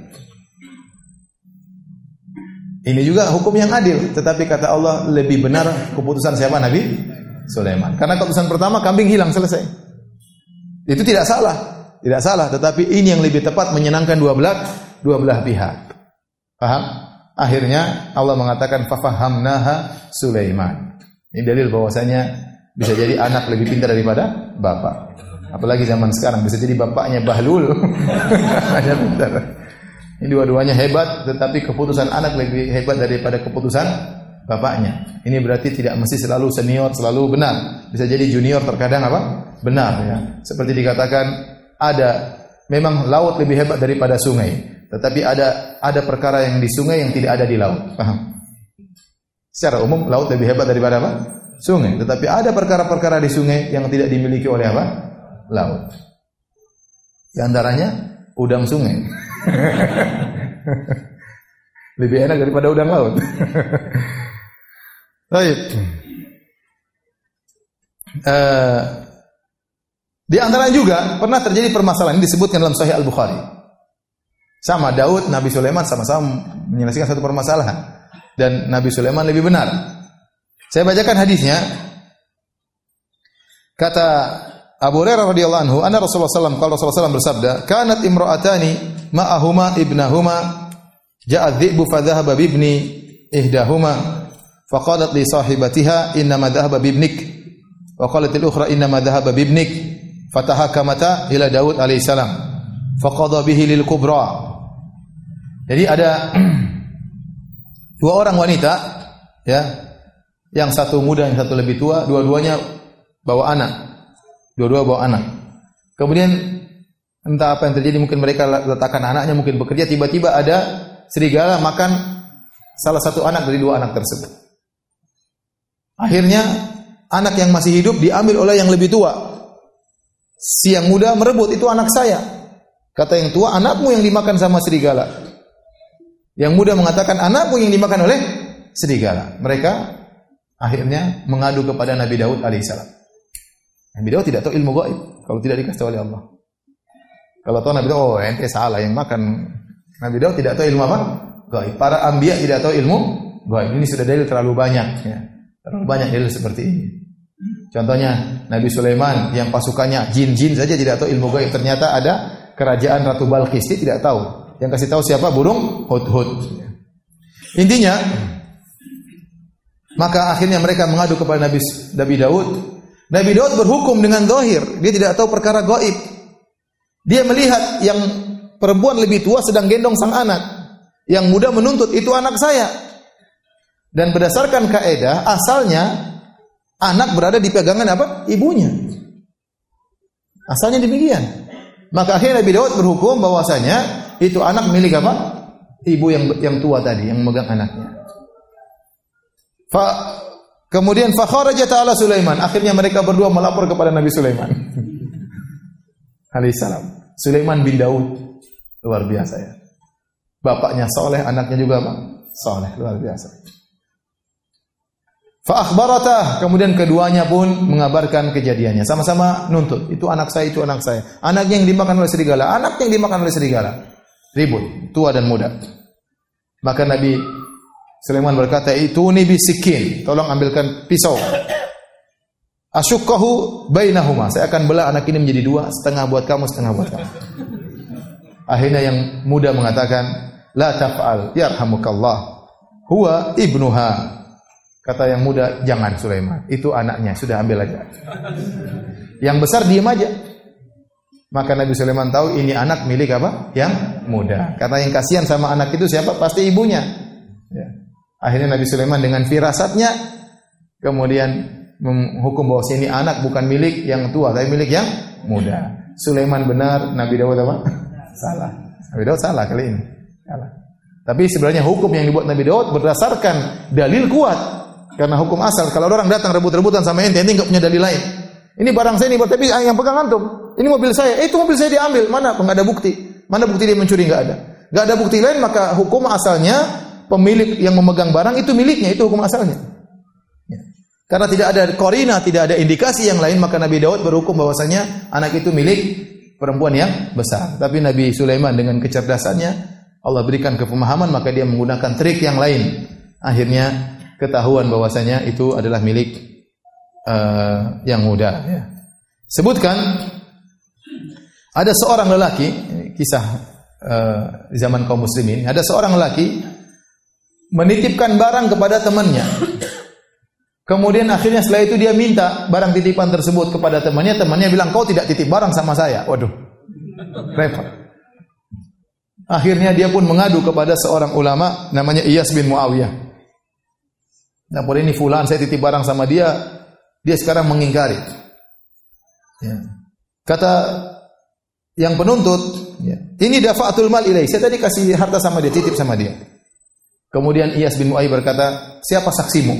Ini juga hukum yang adil, tetapi kata Allah lebih benar keputusan siapa? Nabi Sulaiman. Karena keputusan pertama kambing hilang selesai. Itu tidak salah, tidak salah, tetapi ini yang lebih tepat menyenangkan dua belah dua belah pihak. Paham? Akhirnya Allah mengatakan fafahamnaha Sulaiman. Ini dalil bahwasanya bisa jadi anak lebih pintar daripada bapak. Apalagi zaman sekarang bisa jadi bapaknya bahlul. Hanya pintar. Ini dua-duanya hebat, tetapi keputusan anak lebih hebat daripada keputusan bapaknya. Ini berarti tidak mesti selalu senior, selalu benar. Bisa jadi junior terkadang apa? Benar, ya. Seperti dikatakan ada memang laut lebih hebat daripada sungai, tetapi ada ada perkara yang di sungai yang tidak ada di laut. Paham? Secara umum laut lebih hebat daripada apa? Sungai, tetapi ada perkara-perkara di sungai yang tidak dimiliki oleh apa? Laut. Di antaranya udang sungai. Lebih enak daripada udang laut. Baik. Uh, di antara juga pernah terjadi permasalahan ini disebutkan dalam Sahih Al-Bukhari. Sama Daud, Nabi Sulaiman sama-sama menyelesaikan satu permasalahan dan Nabi Sulaiman lebih benar. Saya bacakan hadisnya. Kata Abu Hurairah radhiyallahu anhu, anna Rasulullah sallallahu alaihi wasallam qala Rasulullah sallallahu alaihi wasallam bersabda, "Kanat imra'atani ma'ahuma ibnahuma ja'a dhi'bu fa dhahaba bi ibni ihdahuma fa qalat li sahibatiha inna ma dhahaba bi ibnik wa qalat al-ukhra inna ma dhahaba bi ibnik fatahakamata ila Daud alaihi salam fa qada bihi lil kubra." Jadi ada dua orang wanita, ya, yang satu muda yang satu lebih tua, dua-duanya bawa anak. Dua-dua bawa anak. Kemudian entah apa yang terjadi, mungkin mereka letakkan anaknya, mungkin bekerja, tiba-tiba ada serigala makan salah satu anak dari dua anak tersebut. Akhirnya anak yang masih hidup diambil oleh yang lebih tua. Si yang muda merebut, itu anak saya. Kata yang tua, anakmu yang dimakan sama serigala. Yang muda mengatakan, anakmu yang dimakan oleh serigala. Mereka akhirnya mengadu kepada Nabi Daud alaihissalam. Nabi Daud tidak tahu ilmu gaib kalau tidak dikasih tahu oleh Allah. Kalau tahu Nabi Daud, oh ente salah yang makan. Nabi Daud tidak tahu ilmu apa? Gaib. Para anbiya tidak tahu ilmu gaib. Ini sudah dalil terlalu banyak, ya. Terlalu banyak dalil seperti ini. Contohnya Nabi Sulaiman yang pasukannya jin-jin saja tidak tahu ilmu gaib. Ternyata ada kerajaan Ratu Balqis, dia tidak tahu. Yang kasih tahu siapa? Burung hudhud. Intinya, maka akhirnya mereka mengadu kepada Nabi Nabi Daud. Nabi Daud berhukum dengan zahir, dia tidak tahu perkara gaib. Dia melihat yang perempuan lebih tua sedang gendong sang anak. Yang muda menuntut, itu anak saya. Dan berdasarkan kaidah, asalnya anak berada di pegangan apa? Ibunya. Asalnya demikian. Maka akhirnya Nabi Daud berhukum bahwasanya itu anak milik apa? ibu yang yang tua tadi yang memegang anaknya. Fa kemudian fa kharaja ta'ala Sulaiman. Akhirnya mereka berdua melapor kepada Nabi Sulaiman alaihissalam. Sulaiman bin Daud luar biasa ya. Bapaknya soleh, anaknya juga apa? Soleh, luar biasa. Fa akhbaratah, kemudian keduanya pun mengabarkan kejadiannya. Sama-sama nuntut. Itu anak saya, itu anak saya. Anaknya yang dimakan oleh serigala, anaknya yang dimakan oleh serigala. Ribut, tua dan muda. Maka Nabi Sulaiman berkata, "Ituni bisikin." Tolong ambilkan pisau. Asyukkahu bainahuma. Saya akan belah anak ini menjadi dua, setengah buat kamu, setengah buat kamu. Akhirnya yang muda mengatakan, "La taf'al, yarhamukallah. Huwa ibnuha." Kata yang muda, "Jangan Sulaiman, itu anaknya, sudah ambil aja." Yang besar diam aja. Maka Nabi Sulaiman tahu ini anak milik apa? Yang muda. Karena yang kasihan sama anak itu siapa? Pasti ibunya. Ya. Akhirnya Nabi Sulaiman dengan firasatnya kemudian menghukum bahwa ini anak bukan milik yang tua, tapi milik yang muda. Sulaiman benar, Nabi Daud apa? Salah. Nabi Daud salah kali ini. Salah. Tapi sebenarnya hukum yang dibuat Nabi Daud berdasarkan dalil kuat. Karena hukum asal, kalau orang datang rebut-rebutan sama ente, ente enggak punya dalil lain. Ini barang saya ini, tapi yang pegang antum. Ini mobil saya, eh, itu mobil saya diambil. Mana? Enggak ada bukti. Mana bukti dia mencuri? Enggak ada. Enggak ada bukti lain, maka hukum asalnya pemilik yang memegang barang itu miliknya, itu hukum asalnya. Ya. Karena tidak ada qarina, tidak ada indikasi yang lain, maka Nabi Daud berhukum bahwasanya anak itu milik perempuan yang besar. Tapi Nabi Sulaiman dengan kecerdasannya, Allah berikan kepemahaman, maka dia menggunakan trik yang lain. Akhirnya ketahuan bahwasanya itu adalah milik uh, yang muda. Ya. Sebutkan ada seorang lelaki, kisah uh, zaman kaum muslimin, ada seorang lelaki menitipkan barang kepada temannya. Kemudian akhirnya setelah itu dia minta barang titipan tersebut kepada temannya, temannya bilang, "Kau tidak titip barang sama saya." Waduh, repot. Akhirnya dia pun mengadu kepada seorang ulama namanya Iyas bin Muawiyah. Nah, boleh ini fulan saya titip barang sama dia, dia sekarang mengingkari. Ya. Kata yang penuntut, ya, "Ini dafa'atul mal ilaih. Saya tadi kasih harta sama dia, titip sama dia." Kemudian Iyas bin Muawiyah berkata, "Siapa saksimu?"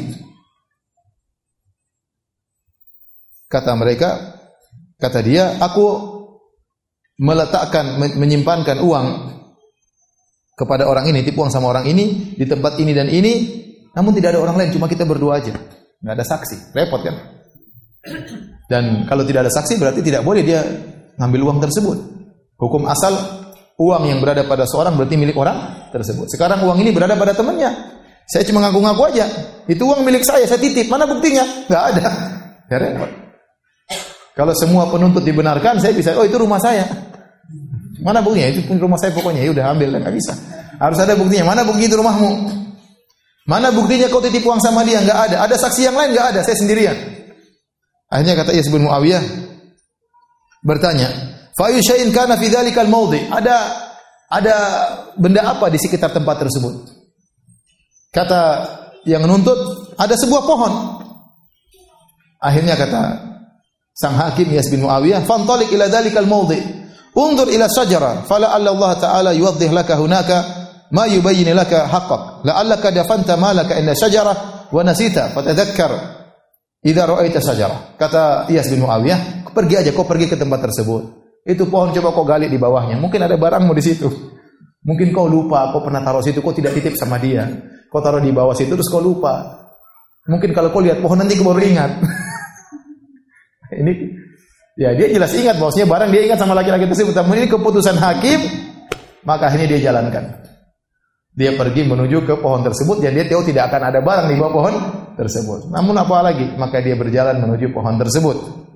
Kata mereka, kata dia, "Aku meletakkan, menyimpankan uang kepada orang ini, tipu uang sama orang ini, di tempat ini dan ini, namun tidak ada orang lain, cuma kita berdua aja. Nggak ada saksi." Repot kan? Dan kalau tidak ada saksi, berarti tidak boleh dia ngambil uang tersebut. Hukum asal, uang yang berada pada seorang berarti milik orang tersebut. Sekarang uang ini berada pada temannya. Saya cuma ngaku-ngaku aja. Itu uang milik saya, saya titip. Mana buktinya? Nggak ada. Ya repot. Kalau semua penuntut dibenarkan, saya bisa, "Oh, itu rumah saya." Mana buktinya? Itu rumah saya pokoknya. Ya udah ambil, nggak bisa. Harus ada buktinya. Mana bukti itu rumahmu? Mana buktinya kau titip uang sama dia? Nggak ada. Ada saksi yang lain? Nggak ada. Saya sendirian. Akhirnya kata Iyas bin Muawiyah bertanya, "Fa ayu syai'in kana fi dzalikal mawdi'?" Ada ada benda apa di sekitar tempat tersebut? Kata yang menuntut, "Ada sebuah pohon." Akhirnya kata sang hakim Iyas bin Muawiyah, "Fantaliq ila dzalikal mawdi', unzur ila syajara, fala Allah ta'ala yuwaddih laka hunaka ma yubayyin laka haqqak, la'allaka dafanta malaka inda syajarah wa nasita fatadhakkar idza ra'aita syajarah." Kata Iyas bin Muawiyah, "Pergi aja, kau pergi ke tempat tersebut. Itu pohon, coba kau gali di bawahnya. Mungkin ada barangmu di situ. Mungkin kau lupa, kau pernah taruh situ, kau tidak titip sama dia. Kau taruh di bawah situ terus kau lupa. Mungkin kalau kau lihat pohon nanti kau baru ingat." Ini ya dia jelas ingat bahwasanya barang dia ingat sama laki-laki tersebut. Namun ini keputusan hakim, maka akhirnya dia jalankan. Dia pergi menuju ke pohon tersebut dan dia tahu tidak akan ada barang di bawah pohon tersebut. Namun apa lagi? Maka dia berjalan menuju pohon tersebut.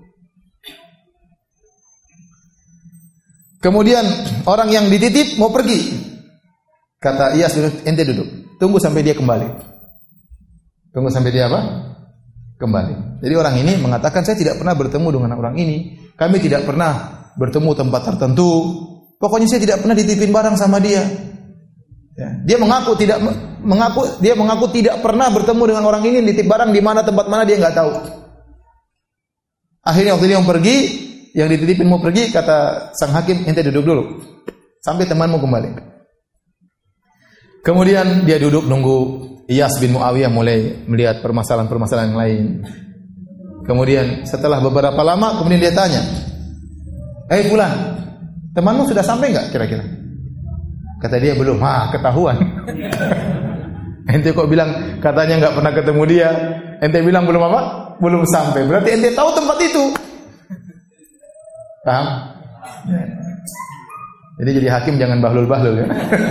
Kemudian orang yang dititip mau pergi. Kata Iyas, "Ente duduk. Tunggu sampai dia kembali." Tunggu sampai dia apa? Kembali. Jadi orang ini mengatakan, "Saya tidak pernah bertemu dengan orang ini. Kami tidak pernah bertemu tempat tertentu. Pokoknya saya tidak pernah dititipin barang sama dia." Ya. Dia mengaku tidak mengaku dia mengaku tidak pernah bertemu dengan orang ini, nitip barang di mana, tempat mana dia nggak tahu. Akhirnya waktu dia mau pergi, yang dititipin mau pergi, kata sang hakim, "Ente duduk dulu sampai temanmu kembali." Kemudian dia duduk nunggu Iyas bin Muawiyah mulai melihat permasalahan-permasalahan yang lain. Kemudian setelah beberapa lama, kemudian dia tanya, "Eh fulan, temanmu sudah sampai enggak kira-kira?" Kata dia, "Belum." "Ah, ketahuan." Ente kok bilang katanya enggak pernah ketemu dia, ente bilang belum apa? Belum sampai. Berarti ente tahu tempat itu. Paham? Jadi jadi hakim jangan bahlul-bahlul ya.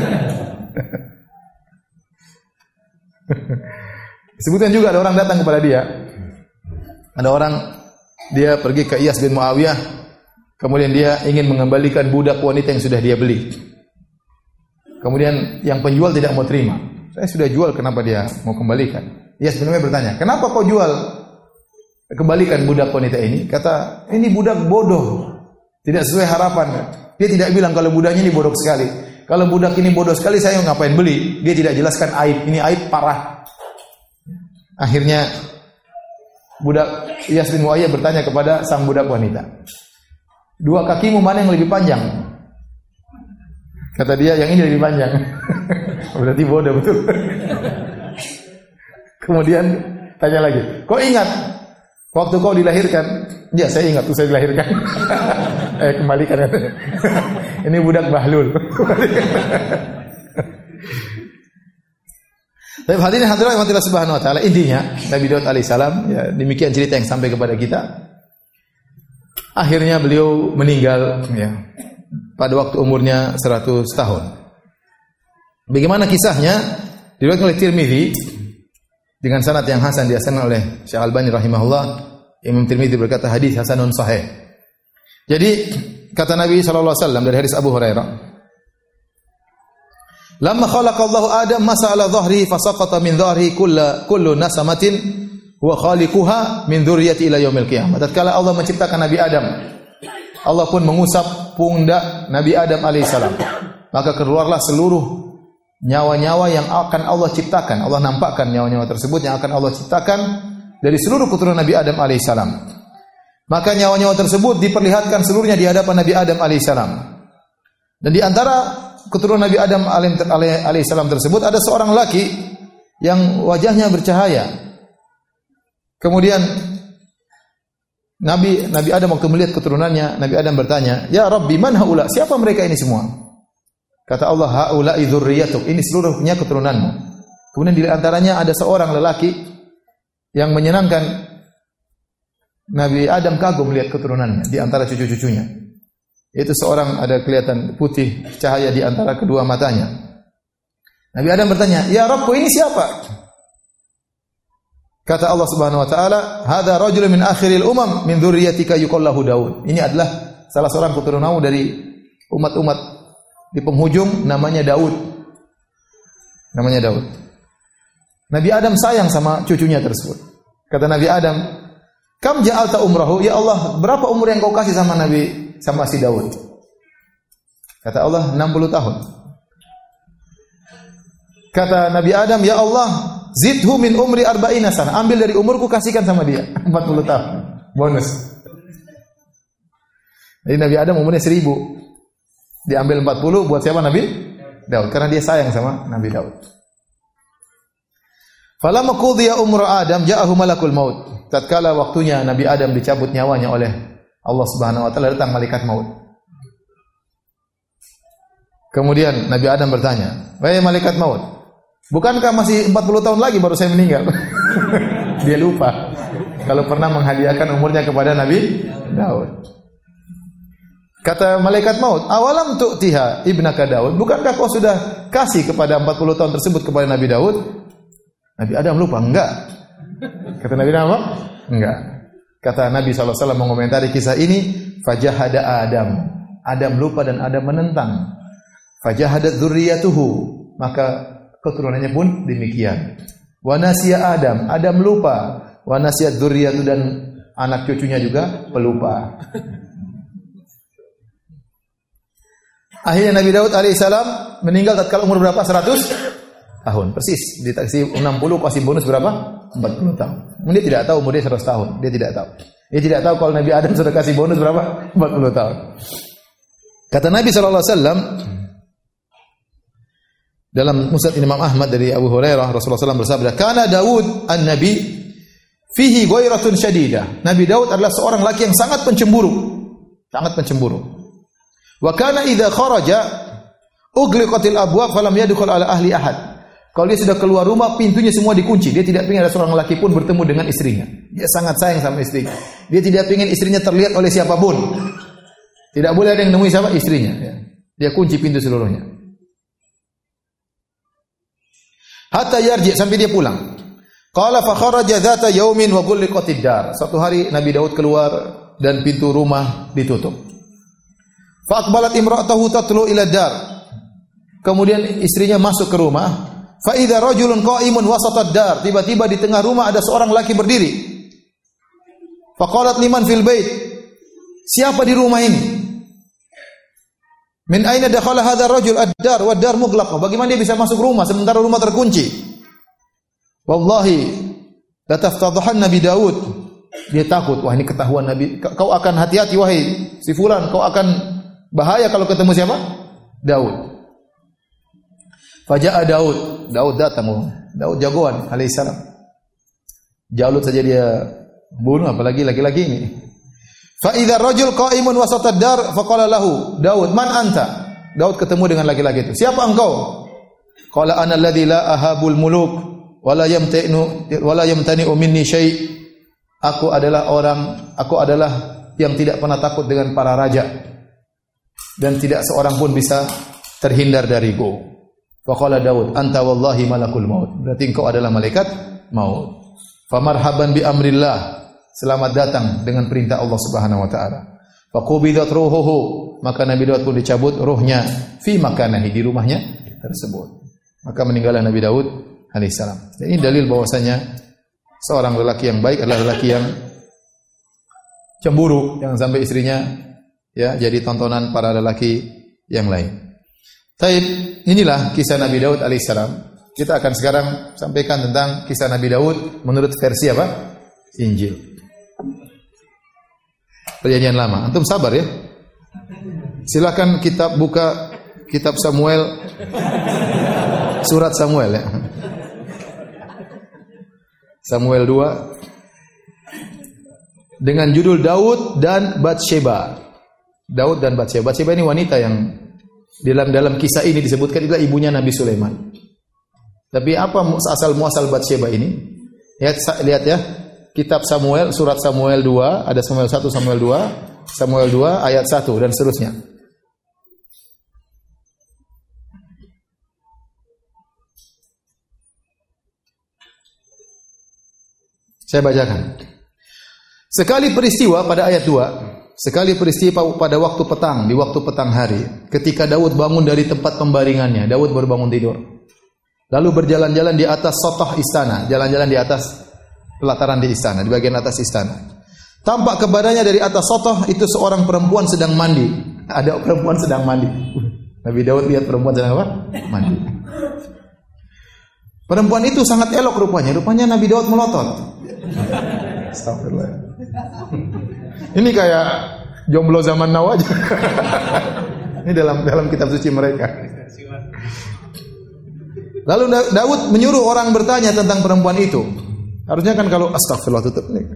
Disebutkan juga ada orang datang kepada dia. Ada orang dia pergi ke Iyas bin Muawiyah, kemudian dia ingin mengembalikan budak wanita yang sudah dia beli. Kemudian yang penjual tidak mau terima. "Saya sudah jual, kenapa dia mau kembalikan?" Iyas bin Muawiyah bertanya, "Kenapa kau jual? Kembalikan budak wanita ini." Kata, "Ini budak bodoh, tidak sesuai harapan." Dia tidak bilang kalau budaknya ini bodoh sekali. Kalau budak ini bodoh sekali, saya ngapain beli? Dia tidak jelaskan aib. Ini aib parah. Akhirnya budak Iyas bin Muawiyah bertanya kepada sang budak wanita, "Dua kakimu mana yang lebih panjang?" Kata dia, "Yang ini lebih panjang." Berarti bodoh betul. Kemudian tanya lagi, "Kau ingat waktu kau dilahirkan?" "Ya, saya ingat waktu saya dilahirkan." eh kembalikan. Ini budak bahlul. Tapi hadirin hadirat Allah Subhanahu wa taala, intinya Nabi Daud alaihissalam, ya demikian cerita yang sampai kepada kita. Akhirnya beliau meninggal ya pada waktu umurnya seratus tahun. Bagaimana kisahnya? Diriwayatkan oleh Tirmidzi dengan sanad yang hasan, dihasankan oleh Syekh Al-Albani rahimahullah. Imam Tirmidzi berkata hadis hasanun sahih. Jadi kata Nabi sallallahu alaihi wasallam dari hadis Abu Hurairah, "Lamma khalaqallahu Adam masa ala dhahrihi fasaqata min dhahrihi kullu kullu nasamatin wa khaliquha min dzurriyyati ila yaumil qiyamah." Tatkala Allah menciptakan Nabi Adam, Allah pun mengusap pundak Nabi Adam alaihissalam. Maka keluarlah seluruh nyawa-nyawa yang akan Allah ciptakan. Allah nampakkan nyawa-nyawa tersebut yang akan Allah ciptakan dari seluruh keturunan Nabi Adam alaihissalam. Maka nyawa-nyawa tersebut diperlihatkan seluruhnya di hadapan Nabi Adam alaihissalam. Dan di antara keturunan Nabi Adam alaihissalam tersebut ada seorang laki yang wajahnya bercahaya. Kemudian Nabi Nabi Adam waktu melihat keturunannya, Nabi Adam bertanya, "Ya Rabbi, man haula? Siapa mereka ini semua?" Kata Allah, "Haula'i dzurriyyatuk." Ini seluruhnya keturunanmu. Kemudian di antaranya ada seorang lelaki yang menyenangkan Nabi Adam kagum melihat keturunannya di antara cucu-cucunya. Itu seorang ada kelihatan putih cahaya di antara kedua matanya. Nabi Adam bertanya, "Ya Rabbku, ini siapa?" Kata Allah Subhanahu wa taala, "Hadza rajulun min akhiril umam min dzurriyyatika yuqallahu Daud." Ini adalah salah seorang keturunanmu dari umat-umat di penghujung, namanya Daud. Namanya Daud. Nabi Adam sayang sama cucunya tersebut. Kata Nabi Adam, "Kam ja'alta umrahu?" Ya Allah, berapa umur yang kau kasih sama Nabi sama si Daud? Kata Allah, enam puluh tahun. Kata Nabi Adam, "Ya Allah, zidhu min umri arba'ina sana." Ambil dari umurku, kasihkan sama dia empat puluh tahun. Bonus. Jadi Nabi Adam umurnya seribu. Diambil empat puluh buat siapa? Nabi Daud. Karena dia sayang sama Nabi Daud. Falamma qudiya umru Adam ja'ahu malakul maut. Tatkala waktunya Nabi Adam dicabut nyawanya oleh Allah Subhanahu wa taala, datang malaikat maut. Kemudian Nabi Adam bertanya, "Wahai malaikat maut, bukankah masih empat puluh tahun lagi baru saya meninggal?" Dia lupa kalau pernah menghadiahkan umurnya kepada Nabi Daud. Kata malaikat maut, "Awalam tu'tiha ibnaka Daud?" Bukankah kau sudah kasih kepada empat puluh tahun tersebut kepada Nabi Daud? Nabi Adam lupa, "Enggak." Kata Nabi Adam apa? "Enggak." Kata Nabi shallallahu alaihi wasallam mengomentari kisah ini, "Fajahada Adam." Adam lupa dan Adam menentang. Fajahadat dzurriyyatuhu, maka keturunannya pun demikian. Wa nasiya Adam, Adam lupa. Wa nasiyat dzurriyyatu, dan anak cucunya juga pelupa. Akhirnya Nabi Daud alaihissalam meninggal tatkala umur berapa? seratus tahun. Persis. Dikasih enam puluh, kasih bonus berapa? empat puluh tahun. Dia tidak tahu umur dia seratus tahun. Dia tidak tahu. Dia tidak tahu kalau Nabi Adam sudah kasih bonus berapa? empat puluh tahun. Kata Nabi sallallahu alaihi wasallam, Dalam Musnad Imam Ahmad dari Abu Hurairah, Rasulullah sallallahu alaihi wasallam bersabda, "Kana Daud an-nabi fihi ghairatun syadidah." Nabi Daud adalah seorang laki yang sangat pencemburu, sangat pencemburu. Wa kana idza kharaja ughliqatil abwab falam yadkhul ala ahli ahad. Kalau dia sudah keluar rumah, pintunya semua dikunci. Dia tidak ingin ada seorang laki pun bertemu dengan istrinya. Dia sangat sayang sama istrinya. Dia tidak ingin istrinya terlihat oleh siapapun. Tidak boleh ada yang nemui siapa istrinya. Dia kunci pintu seluruhnya. Hatta yarji, sampai dia pulang. Qala fa kharaja dzata yaumin wa ghulqatid dar. Satu hari Nabi Daud keluar dan pintu rumah ditutup. Fa aqbalat imra'atahu tatlu ila dar. Kemudian istrinya masuk ke rumah. Fa idza rajulun qa'imun wasatad dar. Tiba-tiba di tengah rumah ada seorang laki berdiri. Fa qalat liman fil bait. Siapa di rumah ini? Min aina dakhala hadzal rajul ad-dar wa ad-dar mughlaqah? Bagaimana dia bisa masuk rumah sementara rumah terkunci? Wallahi la taftadhahan Nabi Daud. Dia takut, wah ini ketahuan Nabi. Kau akan hati-hati wahai si fulan, kau akan bahaya kalau ketemu siapa? Daud. Faja'a Daud. Daud datang. Oh. Daud jagoan alaihissalam. Jalut saja dia bunuh, apalagi laki-laki ini. Fa idza rajul qa'imun wasatad dar faqala lahu Daud, man anta? Daud ketemu dengan laki-laki itu. Siapa engkau? Qala ana alladhi la ahabul muluk wa la yamtanu wa la yamtani'u minni syai'. Aku adalah orang, aku adalah yang tidak pernah takut dengan para raja dan tidak seorang pun bisa terhindar dariku. Faqala Daud, anta wallahi malakul maut. Berarti engkau adalah malaikat maut. Famarhaban bi amrillah. Selamat datang dengan perintah Allah Subhanahu wa taala. Faqubidat ruhuhu, maka Nabi Daud pun dicabut ruhnya fi makanahi, di rumahnya tersebut. Maka meninggallah Nabi Daud alaihissalam. Ini dalil bahwasanya seorang lelaki yang baik adalah lelaki yang cemburu, jangan sampai istrinya ya jadi tontonan para lelaki yang lain. Taib, inilah kisah Nabi Daud alaihissalam. Kita akan sekarang sampaikan tentang kisah Nabi Daud menurut versi apa? Injil. Perjanjian lama. Antum sabar ya. Silakan kitab buka kitab Samuel, surat Samuel ya. Samuel dua dengan judul Daud dan Batsheba. Daud dan Batsheba. Batsheba ini wanita yang dalam dalam kisah ini disebutkan adalah ibunya Nabi Sulaiman. Tapi apa asal muasal Batsheba ini? Lihat lihat ya. Kitab Samuel, surat Samuel dua, ada Samuel satu, Samuel dua, Samuel dua ayat satu dan seterusnya. Saya bacakan. Sekali peristiwa pada ayat dua, sekali peristiwa pada waktu petang, di waktu petang hari, ketika Daud bangun dari tempat pembaringannya, Daud baru bangun tidur. Lalu berjalan-jalan di atas sotoh istana, jalan-jalan di atas pelataran di istana, di bagian atas istana. Tampak kepadanya dari atas sotoh itu seorang perempuan sedang mandi. Ada perempuan sedang mandi. Nabi Daud lihat perempuan sedang apa? Mandi. Perempuan itu sangat elok rupanya. Rupanya Nabi Daud melotot. Astagfirullah. Ini kayak jomblo zaman now aja. Ini dalam dalam kitab suci mereka. Lalu Daud menyuruh orang bertanya tentang perempuan itu. Harusnya kan kalau astagfirullah tutup nih.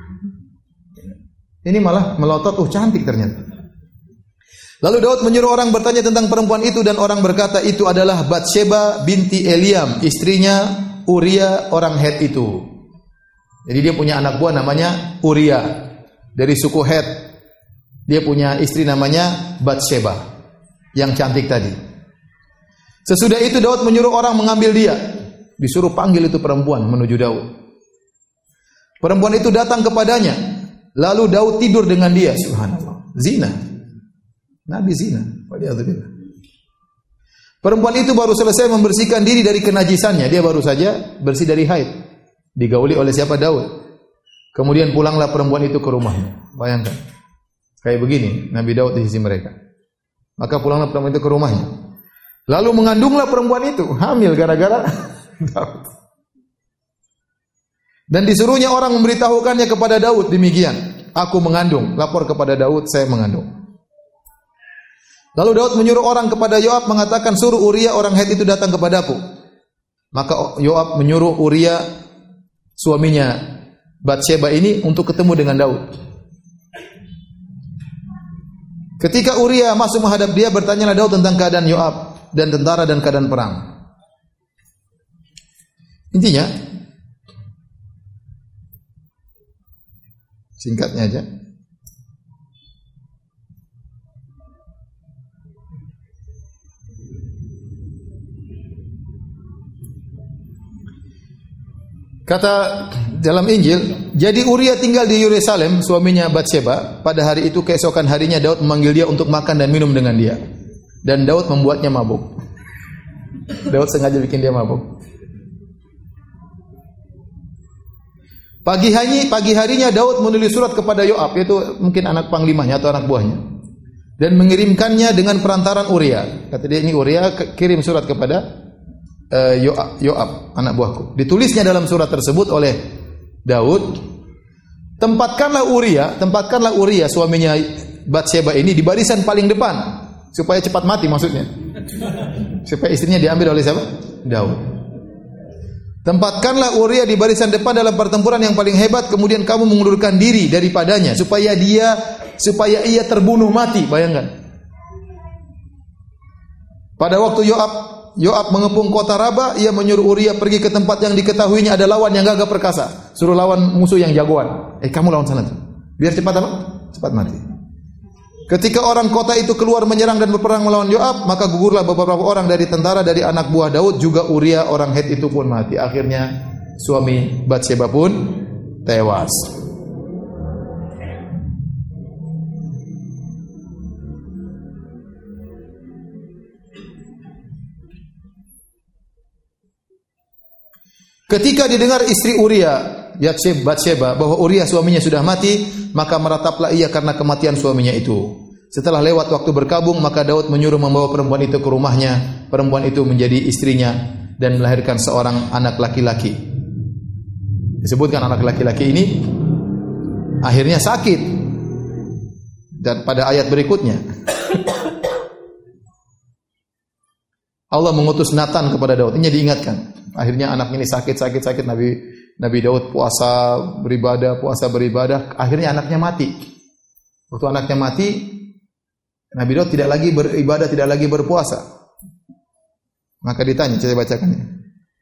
Ini malah melotot, oh cantik ternyata. Lalu Daud menyuruh orang bertanya tentang perempuan itu dan orang berkata itu adalah Batsheba binti Eliam, istrinya Uria orang Het itu. Jadi dia punya anak buah namanya Uria dari suku Het. Dia punya istri namanya Batsheba yang cantik tadi. Sesudah itu Daud menyuruh orang mengambil dia. Disuruh panggil itu perempuan menuju Daud. Perempuan itu datang kepadanya. Lalu Daud tidur dengan dia. Subhanallah. Zina. Nabi zina. Waliyadzubillah. Perempuan itu baru selesai membersihkan diri dari kenajisannya. Dia baru saja bersih dari haid. Digauli oleh siapa? Daud. Kemudian pulanglah perempuan itu ke rumahnya. Bayangkan. Kayak begini Nabi Daud di sisi mereka. Maka pulanglah perempuan itu ke rumahnya. Lalu mengandunglah perempuan itu. Hamil gara-gara Daud. Dan disuruhnya orang memberitahukannya kepada Daud demikian. Aku mengandung. Lapor kepada Daud, saya mengandung. Lalu Daud menyuruh orang kepada Yoab mengatakan, suruh Uria orang Het itu datang kepadaku. Maka Yoab menyuruh Uria suaminya Batsheba ini untuk ketemu dengan Daud. Ketika Uria masuk menghadap dia, bertanyalah Daud tentang keadaan Yoab dan tentara dan keadaan perang. Intinya, singkatnya aja. Kata dalam Injil, jadi Uria tinggal di Yerusalem, suaminya Batsheba. Pada hari itu keesokan harinya Daud memanggil dia untuk makan dan minum dengan dia. Dan Daud membuatnya mabuk. Daud sengaja bikin dia mabuk. Pagi hari, pagi harinya Daud menulis surat kepada Yoab, yaitu mungkin anak panglimanya atau anak buahnya, dan mengirimkannya dengan perantaran Uria. Kata dia, ini Uria kirim surat kepada uh, Yoab, Yoab, anak buahku. Ditulisnya dalam surat tersebut oleh Daud, tempatkanlah Uria, tempatkanlah Uria suaminya Batsheba ini di barisan paling depan supaya cepat mati, maksudnya. Supaya istrinya diambil oleh siapa? Daud. Tempatkanlah Uria di barisan depan dalam pertempuran yang paling hebat, kemudian kamu mengundurkan diri daripadanya supaya dia supaya ia terbunuh mati. Bayangkan. Pada waktu Yoab Yoab mengepung kota Raba, ia menyuruh Uria pergi ke tempat yang diketahuinya ada lawan yang gagah perkasa. Suruh lawan musuh yang jagoan. Eh, kamu lawan sana tuh. Biar cepat apa? Cepat mati. Ketika orang kota itu keluar menyerang dan berperang melawan Yoab, maka gugurlah beberapa orang dari tentara dari anak buah Daud, juga Uria orang Het itu pun mati. Akhirnya suami Batsheba pun tewas. Ketika didengar istri Uria, Batsheba, bahwa Uria suaminya sudah mati, maka merataplah ia karena kematian suaminya itu. Setelah lewat waktu berkabung, maka Daud menyuruh membawa perempuan itu ke rumahnya. Perempuan itu menjadi istrinya dan melahirkan seorang anak laki-laki. Disebutkan anak laki-laki ini akhirnya sakit. Dan pada ayat berikutnya Allah mengutus Nathan kepada Daud. Ini diingatkan. Akhirnya anak ini sakit-sakit-sakit, Nabi Nabi Daud puasa beribadah, puasa beribadah, akhirnya anaknya mati. Waktu anaknya mati, Nabi Daud tidak lagi beribadah, tidak lagi berpuasa. Maka ditanya, saya bacakan ya.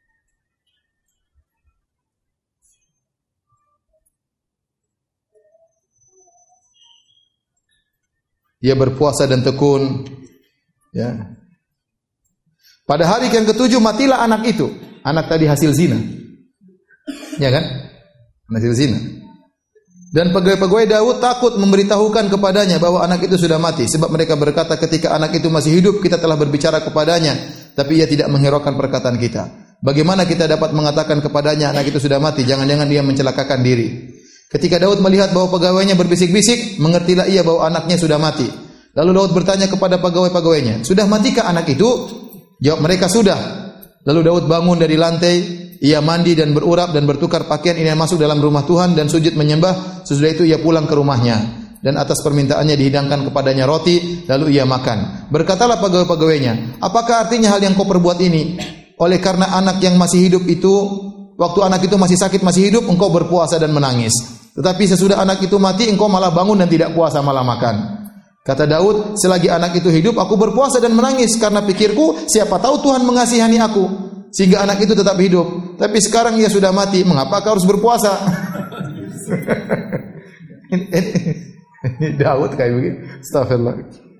Ia berpuasa dan tekun, ya. Pada hari yang ketujuh matilah anak itu. Anak tadi hasil zina. Ya kan? Hasil zina. Dan pegawai-pegawai Daud takut memberitahukan kepadanya bahwa anak itu sudah mati, sebab mereka berkata, ketika anak itu masih hidup kita telah berbicara kepadanya, tapi ia tidak menghiraukan perkataan kita. Bagaimana kita dapat mengatakan kepadanya anak itu sudah mati? Jangan-jangan dia mencelakakan diri. Ketika Daud melihat bahwa pegawainya berbisik-bisik, mengertilah ia bahwa anaknya sudah mati. Lalu Daud bertanya kepada pegawai-pegawainya, "Sudah matikah anak itu?" Jawab mereka, "Sudah." Lalu Daud bangun dari lantai, ia mandi dan berurap dan bertukar pakaian, ini masuk dalam rumah Tuhan dan sujud menyembah. Sesudah itu ia pulang ke rumahnya dan atas permintaannya dihidangkan kepadanya roti, lalu ia makan. Berkatalah pegawai-pegawainya, "Apakah artinya hal yang kau perbuat ini? Oleh karena anak yang masih hidup itu, waktu anak itu masih sakit, masih hidup, engkau berpuasa dan menangis. Tetapi sesudah anak itu mati, engkau malah bangun dan tidak puasa, malah makan." Kata Daud, "Selagi anak itu hidup, aku berpuasa dan menangis karena pikirku, siapa tahu Tuhan mengasihani aku sehingga anak itu tetap hidup. Tapi sekarang ia sudah mati, mengapa kau harus berpuasa?" Ini Daud kayak begini. Astagfirullah.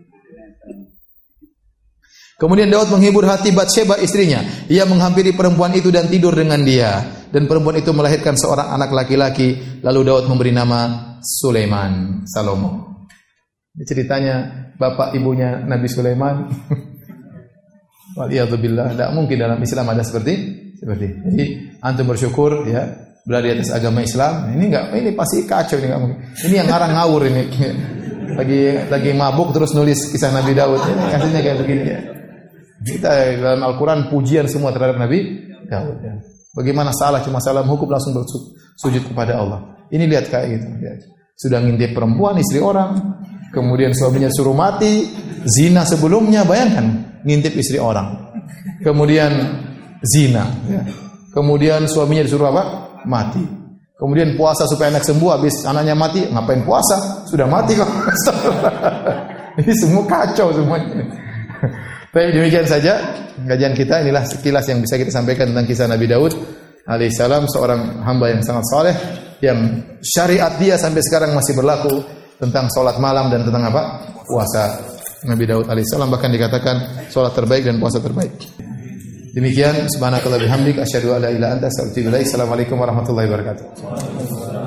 Kemudian Daud menghibur hati Batsheba istrinya. Ia menghampiri perempuan itu dan tidur dengan dia. Dan perempuan itu melahirkan seorang anak laki-laki. Lalu Daud memberi nama Sulaiman, Salomo. Ini ceritanya bapak ibunya Nabi Sulaiman. Waliyadzubillah. Tidak mungkin dalam Islam ada seperti seperti. Jadi antum bersyukur ya berada di atas agama Islam. Ini enggak, ini pasti kacau, ini enggak mungkin. Ini yang ngarang ngawur ini. Lagi lagi mabuk terus nulis kisah Nabi Daud. Ini kasusnya kayak begini ya. Kita dalam Al-Qur'an pujian semua terhadap Nabi Daud ya. Bagaimana salah cuma salah hukum langsung bersujud kepada Allah. Ini lihat kayak gitu. Lihat. Sudah ngintip perempuan istri orang. kemudian suaminya suruh mati, zina sebelumnya, bayangkan ngintip istri orang, kemudian zina, ya. Kemudian suaminya disuruh apa? Mati. Kemudian puasa supaya anak sembuh, habis anaknya mati, ngapain puasa? Sudah mati kok. Ini semua kacau semuanya. Baik, demikian saja kajian kita. Inilah sekilas yang bisa kita sampaikan tentang kisah Nabi Daud alaihissalam, seorang hamba yang sangat saleh, yang syariat dia sampai sekarang masih berlaku tentang salat malam dan tentang apa? Puasa. Nabi Daud alaihissalam bahkan dikatakan salat terbaik dan puasa terbaik. Demikian, subhanakallah bihamdik asyhadu an la ilaha illa anta astaghfiruka wa atubu ilaik. Assalamualaikum warahmatullahi wabarakatuh.